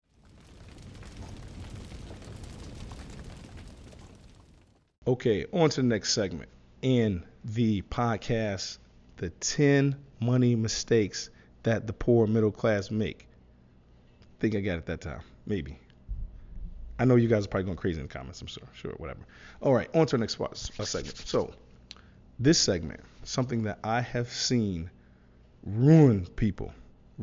Okay, on to the next segment. In the podcast, the 10 money mistakes that the poor middle class make. Think I got it that time. Maybe. I know you guys are probably going crazy in the comments. I'm sure, whatever. All right, on to the next segment. So, this segment, something that I have seen ruin people,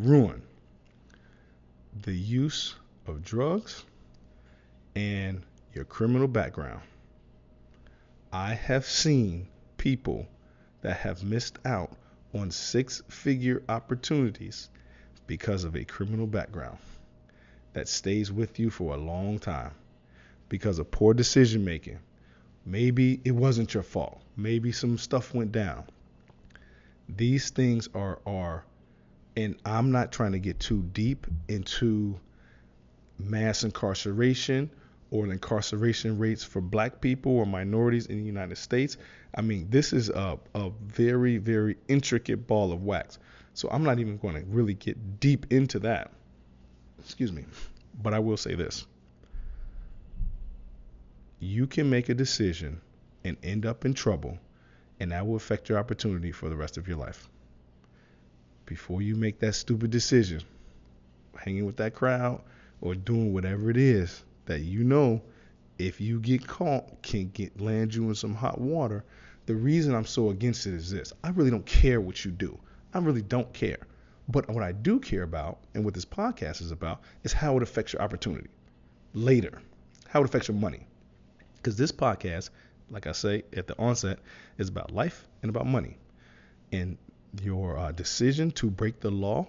the use of drugs and your criminal background. I have seen people that have missed out on 6-figure opportunities because of a criminal background that stays with you for a long time because of poor decision making. Maybe it wasn't your fault. Maybe some stuff went down. These things are, and I'm not trying to get too deep into mass incarceration or the incarceration rates for black people or minorities in the United States. I mean, this is a very, very intricate ball of wax. So I'm not even going to really get deep into that. Excuse me. But I will say this. You can make a decision and end up in trouble, and that will affect your opportunity for the rest of your life. Before you make that stupid decision, hanging with that crowd or doing whatever it is that you know, if you get caught, can land you in some hot water. The reason I'm so against it is this. I really don't care what you do. I really don't care. But what I do care about, and what this podcast is about, is how it affects your opportunity later, how it affects your money. Because this podcast, like I say at the onset, is about life and about money. And your decisions to break the law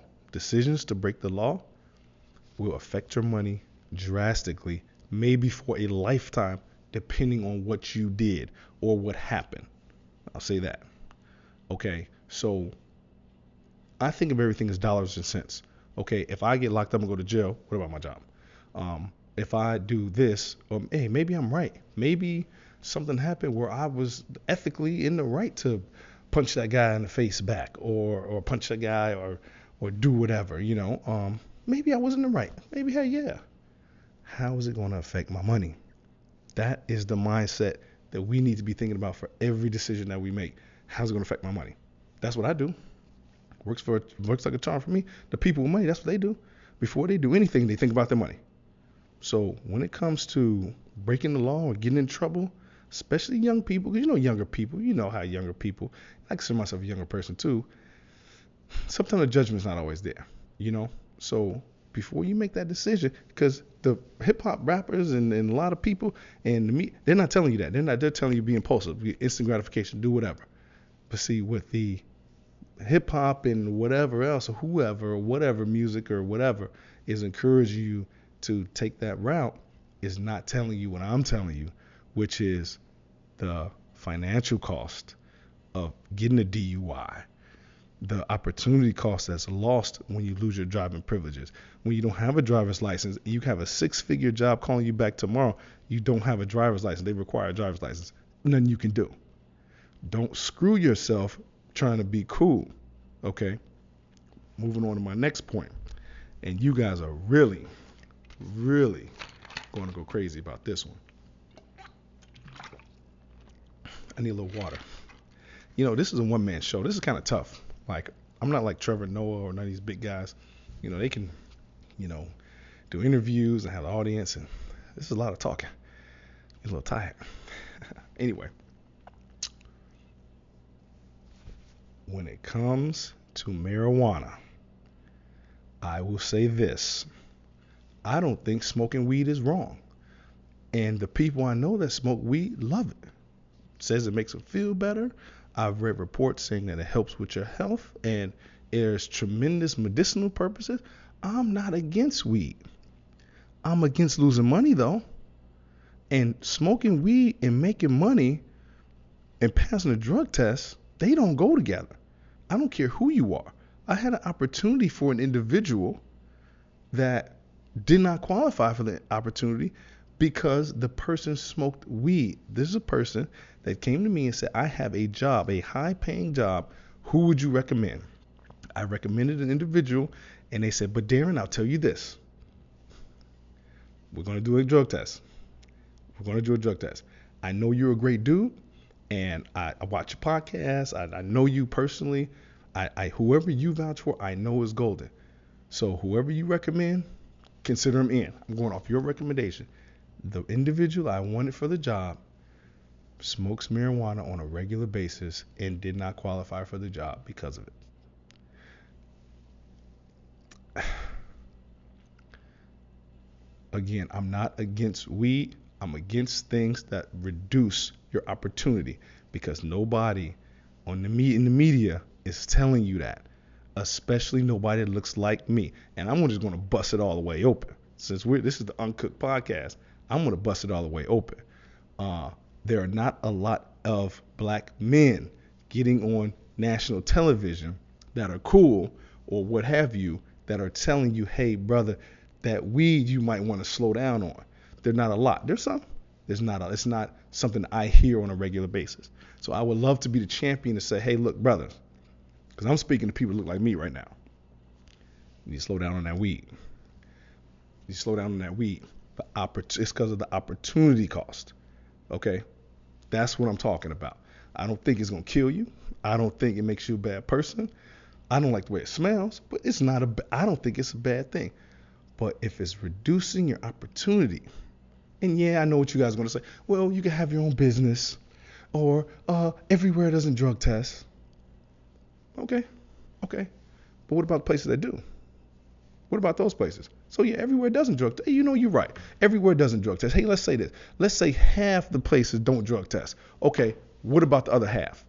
will affect your money drastically, maybe for a lifetime, depending on what you did or what happened. I'll say that. Okay, so I think of everything as dollars and cents. Okay, if I get locked up and go to jail, what about my job? If I do this, hey, maybe I'm right. Maybe something happened where I was ethically in the right to punch that guy in the face back, or punch that guy, or do whatever. Maybe I was in the right. Maybe, hey, yeah. how is it going to affect my money? That is the mindset that we need to be thinking about for every decision that we make. How's it going to affect my money? That's what I do. Works like a charm for me. The people with money, that's what they do. Before they do anything, they think about their money. So when it comes to breaking the law or getting in trouble, especially young people, because younger people, how younger people, I consider myself a younger person too, sometimes the judgment's not always there. So before you make that decision, because the hip hop rappers and a lot of people and me, they're not telling you that. They're telling you be impulsive, be instant gratification, do whatever. But see, with the hip hop and whatever else, or whoever, or whatever music or whatever is encouraging you to take that route, is not telling you what I'm telling you, which is the financial cost of getting a DUI, the opportunity cost that's lost when you lose your driving privileges. When you don't have a driver's license, you have a 6-figure job calling you back tomorrow, you don't have a driver's license. They require a driver's license. Nothing you can do. Don't screw yourself trying to be cool. Okay? Moving on to my next point. And you guys are really, really going to go crazy about this one. I need a little water. This is a one-man show. This is kind of tough. Like, I'm not like Trevor Noah or none of these big guys. They can, do interviews and have an audience, and this is a lot of talking. I'm a little tired. Anyway, when it comes to marijuana, I will say this. I don't think smoking weed is wrong. And the people I know that smoke weed love it. Says it makes them feel better. I've read reports saying that it helps with your health and there's tremendous medicinal purposes. I'm not against weed. I'm against losing money though. And smoking weed and making money and passing a drug test, they don't go together. I don't care who you are. I had an opportunity for an individual that did not qualify for the opportunity because the person smoked weed. This is a person that came to me and said, I have a job, a high-paying job. Who would you recommend? I recommended an individual, and they said, but Darren, I'll tell you this. We're going to do a drug test. I know you're a great dude, and I watch your podcast. I know you personally. Whoever you vouch for, I know is golden. So whoever you recommend, consider him in. I'm going off your recommendation. The individual I wanted for the job smokes marijuana on a regular basis and did not qualify for the job because of it. Again, I'm not against weed. I'm against things that reduce your opportunity because nobody in the media is telling you that, especially nobody that looks like me. And I'm just going to bust it all the way open. Since this is the Uncooked Podcast, I'm going to bust it all the way open. There are not a lot of black men getting on national television that are cool or what have you that are telling you, hey, brother, that weed you might want to slow down on. They're not a lot. There's some. It's not something I hear on a regular basis. So I would love to be the champion to say, hey, look, brothers, because I'm speaking to people who look like me right now. You need to slow down on that weed. It's because of the opportunity cost. Okay? That's what I'm talking about. I don't think it's going to kill you. I don't think it makes you a bad person. I don't like the way it smells, but I don't think it's a bad thing. But if it's reducing your opportunity, and yeah, I know what you guys are going to say. Well, you can have your own business, or everywhere doesn't drug test. Okay. But what about the places that do? What about those places? So yeah, everywhere doesn't drug test. Hey, you're right. Everywhere doesn't drug test. Hey, let's say this. Let's say half the places don't drug test. Okay, what about the other half?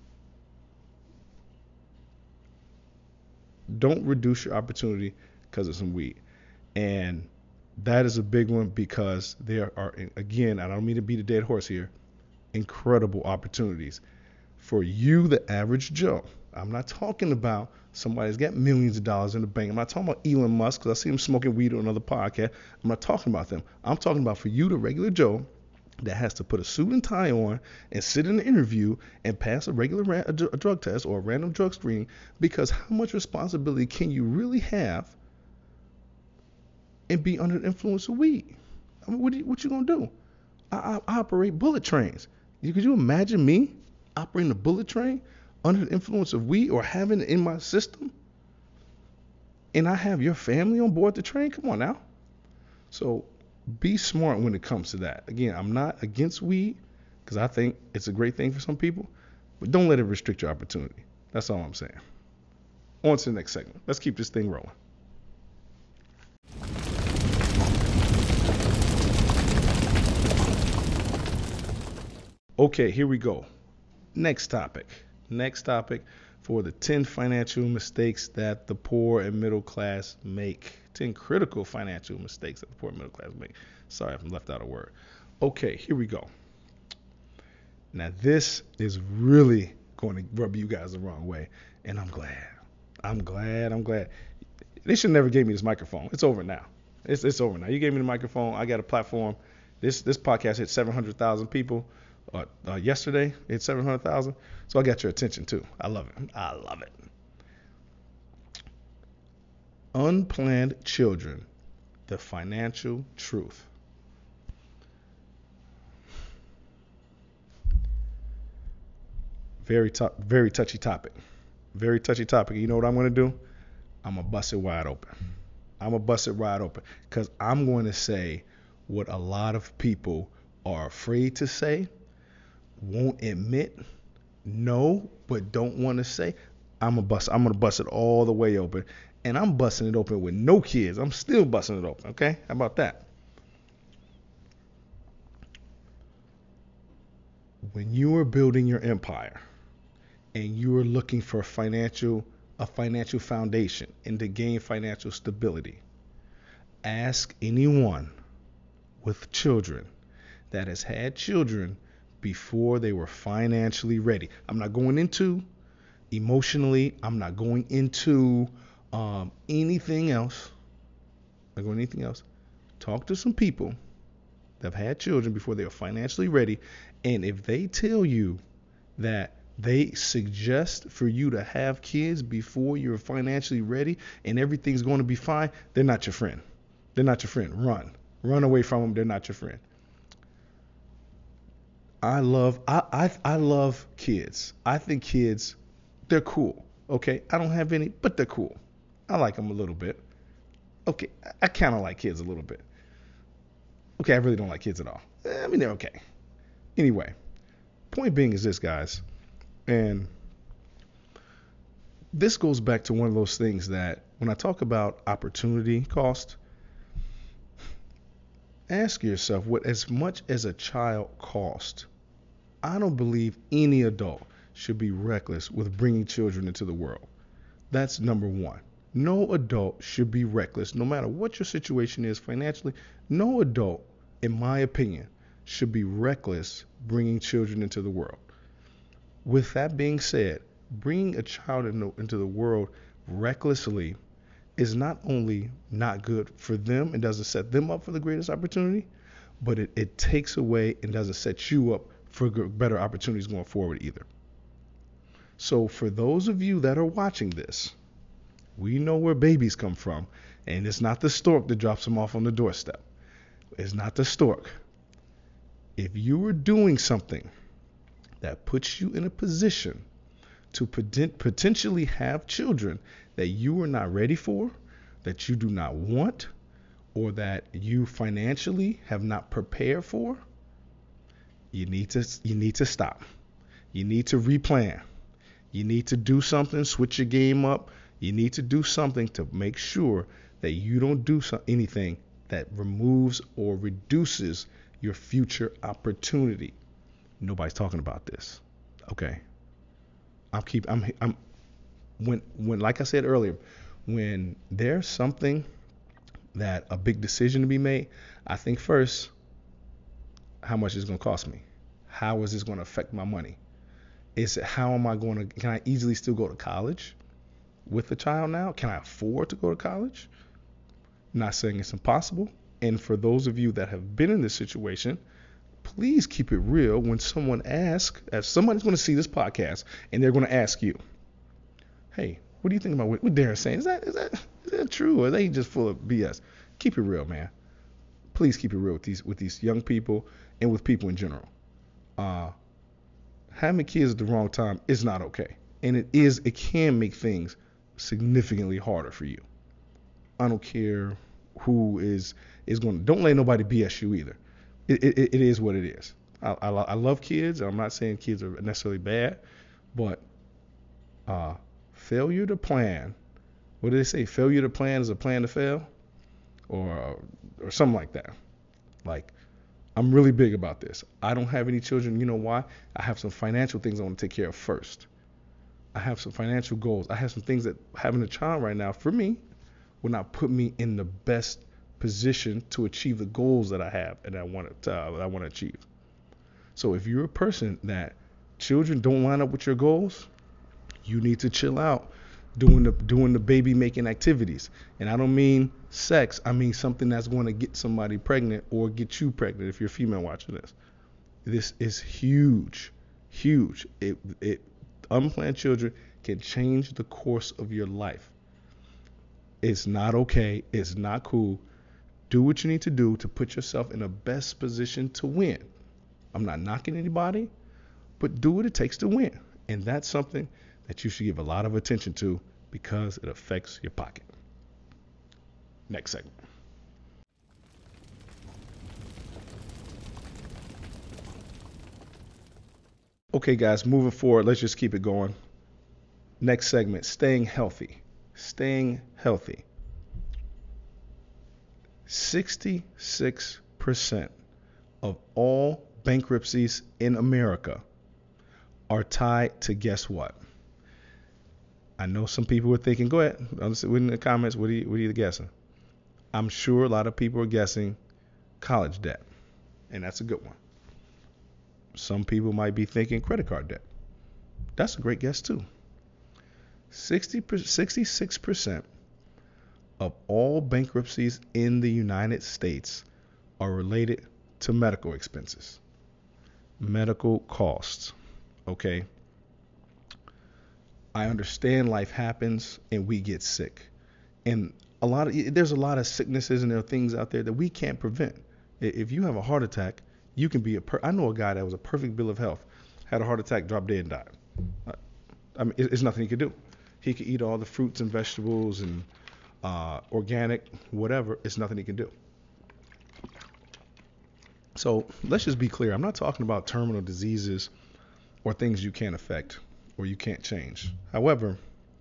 Don't reduce your opportunity because of some weed. And that is a big one because there are, again, I don't mean to beat a dead horse here, incredible opportunities for you, the average Joe. I'm not talking about somebody that's got millions of dollars in the bank. I'm not talking about Elon Musk because I see him smoking weed on another podcast. I'm not talking about them. I'm talking about for you, the regular Joe, that has to put a suit and tie on and sit in an interview and pass a regular a drug test or a random drug screening, because how much responsibility can you really have and be under the influence of weed? I mean, what you gonna do? I operate bullet trains. Could you imagine me operating a bullet train under the influence of weed or having it in my system? And I have your family on board the train? Come on now. So be smart when it comes to that. Again, I'm not against weed because I think it's a great thing for some people, but don't let it restrict your opportunity. That's all I'm saying. On to the next segment. Let's keep this thing rolling. Okay, here we go. Next topic for the 10 financial mistakes that the poor and middle class make. 10 critical financial mistakes that the poor and middle class make. Sorry if I left out a word. Okay, here we go. Now, this is really going to rub you guys the wrong way, and I'm glad. They should never gave me this microphone. It's over now. It's over now. You gave me the microphone. I got a platform. This podcast hit 700,000 people. Yesterday, it's 700,000. So I got your attention too. I love it. Unplanned children, the financial truth. Very touchy topic. You know what I'm going to do? I'm going to bust it wide open. Because I'm going to say what a lot of people are afraid to say, won't admit, know, but don't want to say. I'm gonna bust it all the way open, and I'm busting it open with no kids. I'm still busting it open. Okay, how about that? When you are building your empire, and you are looking for a financial foundation and to gain financial stability, ask anyone with children that has had children before they were financially ready. I'm not going into emotionally. I'm not going into anything else. Talk to some people that have had children before they were financially ready. And if they tell you that they suggest for you to have kids before you're financially ready and everything's going to be fine, they're not your friend. Run away from them. They're not your friend. I love kids. I think kids, they're cool. Okay, I don't have any, but they're cool. I like them a little bit. Okay, I kind of like kids a little bit. Okay, I really don't like kids at all. I mean, they're okay. Anyway, point being is this, guys, and this goes back to one of those things that when I talk about opportunity cost, ask yourself what as much as a child cost. I don't believe any adult should be reckless with bringing children into the world. That's number one. No adult should be reckless, no matter what your situation is financially. No adult, in my opinion, should be reckless bringing children into the world. With that being said, bringing a child into the world recklessly is not only not good for them and doesn't set them up for the greatest opportunity, but it takes away and doesn't set you up for better opportunities going forward either. So for those of you that are watching this, we know where babies come from, and it's not the stork that drops them off on the doorstep. It's not the stork. If you are doing something that puts you in a position to potentially have children that you are not ready for, that you do not want, or that you financially have not prepared for, you need to stop. You need to replan. You need to do something, switch your game up. You need to do something to make sure that you don't do anything that removes or reduces your future opportunity. Nobody's talking about this. Okay. When like I said earlier, when there's something that a big decision to be made, I think first, how much is it going to cost me? How is this going to affect my money? Can I easily still go to college with a child now? Can I afford to go to college? Not saying it's impossible. And for those of you that have been in this situation, please keep it real when someone asks, as somebody's going to see this podcast and they're going to ask you, hey, what do you think about what Darren's saying? Is that true, or are they just full of BS? Keep it real, man. please keep it real with these young people and with people in general. Uh, Having kids at the wrong time is not okay, and it can make things significantly harder for you. I don't care who is going to. Don't let nobody BS you either. It is what it is. I love kids. I'm not saying kids are necessarily bad, but failure to plan. What do they say? Failure to plan is a plan to fail, or something like that. Like, I'm really big about this. I don't have any children. You know why? I have some financial things I want to take care of first. I have some financial goals. I have some things that having a child right now for me will not put me in the best position to achieve the goals that I have and I want to achieve. So if you're a person that children don't line up with your goals, you need to chill out doing the baby making activities. And I don't mean sex. I mean something that's going to get somebody pregnant or get you pregnant if you're a female watching this. This is huge, huge. Unplanned children can change the course of your life. It's not okay. It's not cool. Do what you need to do to put yourself in the best position to win. I'm not knocking anybody, but do what it takes to win. And that's something that you should give a lot of attention to because it affects your pocket. Next segment. Okay, guys, moving forward, let's just keep it going. Next segment, staying healthy. Staying healthy. 66% of all bankruptcies in America are tied to guess what? I know some people were thinking, go ahead, in the comments, what are you guessing? I'm sure a lot of people are guessing college debt, and that's a good one. Some people might be thinking credit card debt. That's a great guess too. 66% of all bankruptcies in the United States are related to medical expenses, medical costs. Okay. I understand life happens and we get sick, and there's a lot of sicknesses and there are things out there that we can't prevent. If you have a heart attack, you can be I know a guy that was a perfect bill of health, had a heart attack, dropped dead and died. I mean, it's nothing he could do. He could eat all the fruits and vegetables and organic, whatever. It's nothing he can do. So let's just be clear. I'm not talking about terminal diseases or things you can't affect or you can't change. However,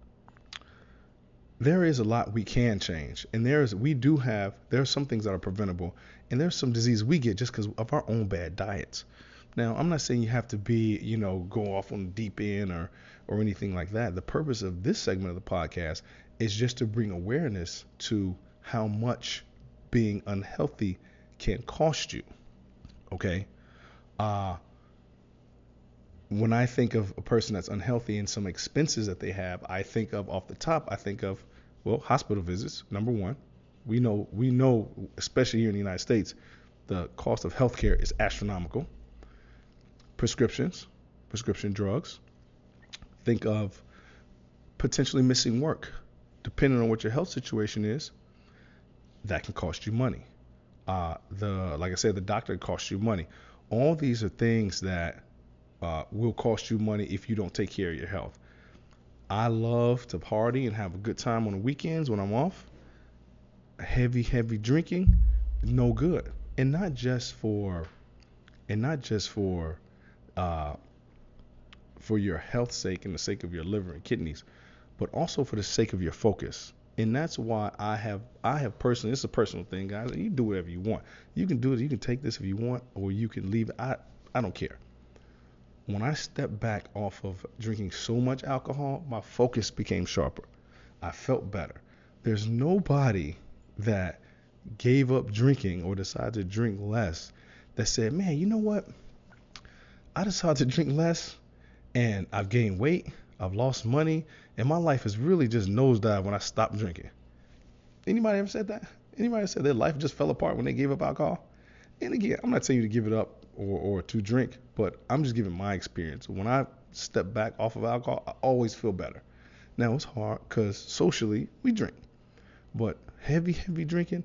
there is a lot we can change, and there are some things that are preventable, and there's some disease we get just because of our own bad diets. Now, I'm not saying you have to be, go off on the deep end or anything like that. The purpose of this segment of the podcast is just to bring awareness to how much being unhealthy can cost you. Okay? When I think of a person that's unhealthy and some expenses that they have, I think of hospital visits, number one. We know, especially here in the United States, the cost of healthcare is astronomical. Prescription drugs. Think of potentially missing work. Depending on what your health situation is, that can cost you money. Like I said, the doctor costs you money. All these are things that will cost you money if you don't take care of your health. I love to party and have a good time on the weekends when I'm off. Heavy drinking, no good. And not just for your health's sake and the sake of your liver and kidneys, but also for the sake of your focus. And that's why I have personally, it's a personal thing, guys. You do whatever you want. You can do it. You can take this if you want, or you can leave it. I don't care. When I stepped back off of drinking so much alcohol, my focus became sharper. I felt better. There's nobody that gave up drinking or decided to drink less that said, man, you know what? I decided to drink less and I've gained weight, I've lost money, and my life has really just nosedived when I stopped drinking. Anybody ever said that? Anybody ever said their life just fell apart when they gave up alcohol? And again, I'm not saying you to give it up or to drink, but I'm just giving my experience. When I step back off of alcohol, I always feel better. Now it's hard because socially we drink, but heavy drinking,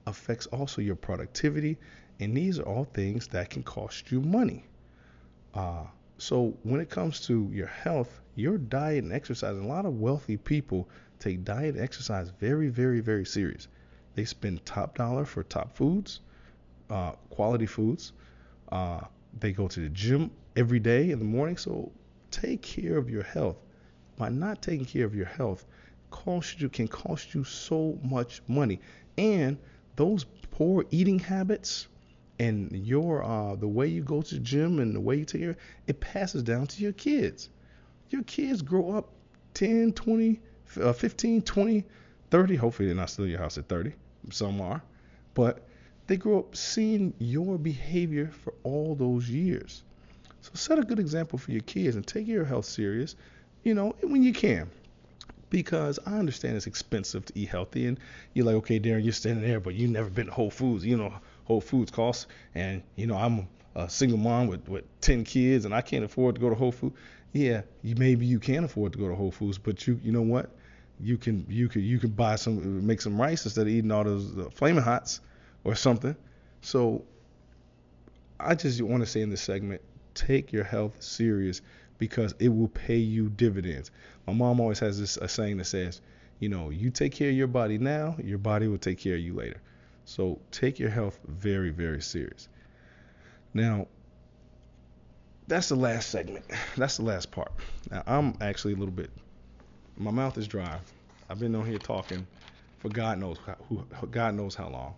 affects also your productivity. And these are all things that can cost you money. So when it comes to your health, your diet and exercise, a lot of wealthy people take diet and exercise very, very, very serious. They spend top dollar for top foods, quality foods. Uh, they go to the gym every day in the morning. So take care of your health. By not taking care of your health, can cost you so much money. And those poor eating habits and your the way you go to the gym and the way you take care, it passes down to your kids. Your kids grow up 10, 20, 15, 20, 30. Hopefully they're not still in your house at 30. Some are. But they grow up seeing your behavior for all those years. So set a good example for your kids and take your health serious, when you can. Because I understand it's expensive to eat healthy, and you're like, okay, Darren, you're standing there, but you've never been to Whole Foods. Whole Foods costs, and I'm a single mom with 10 kids, and I can't afford to go to Whole Foods. Yeah, maybe you can afford to go to Whole Foods, but you know what? You can make some rice instead of eating all those Flaming Hots or something. So I just want to say in this segment, take your health serious because it will pay you dividends. My mom always has this a saying that says, you take care of your body now, your body will take care of you later. So take your health very, very serious. Now, that's the last segment. That's the last part. Now, I'm actually my mouth is dry. I've been on here talking for God knows how long.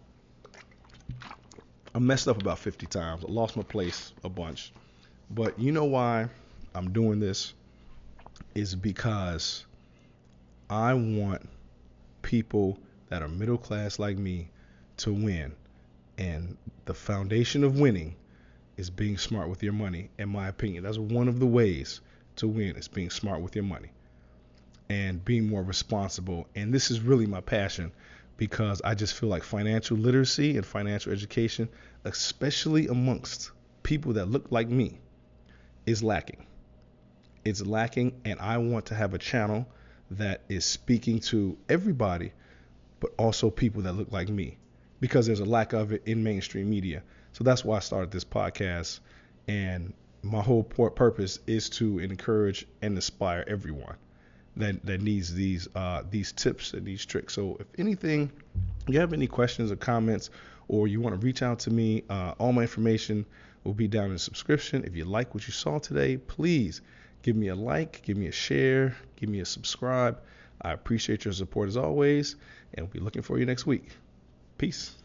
I messed up about 50 times. I lost my place a bunch. But you know why I'm doing this is because I want people that are middle class like me to win. And the foundation of winning is being smart with your money, in my opinion. That's one of the ways to win, is being smart with your money and being more responsible. And this is really my passion because I just feel like financial literacy and financial education, especially amongst people that look like me, is lacking. It's lacking, and I want to have a channel that is speaking to everybody, but also people that look like me, because there's a lack of it in mainstream media. So that's why I started this podcast, and my whole purpose is to encourage and inspire everyone that needs these tips and these tricks. So if anything, you have any questions or comments, or you want to reach out to me, all my information will be down in the subscription. If you like what you saw today, please give me a like, give me a share, give me a subscribe. I appreciate your support as always, and we'll be looking for you next week. Peace.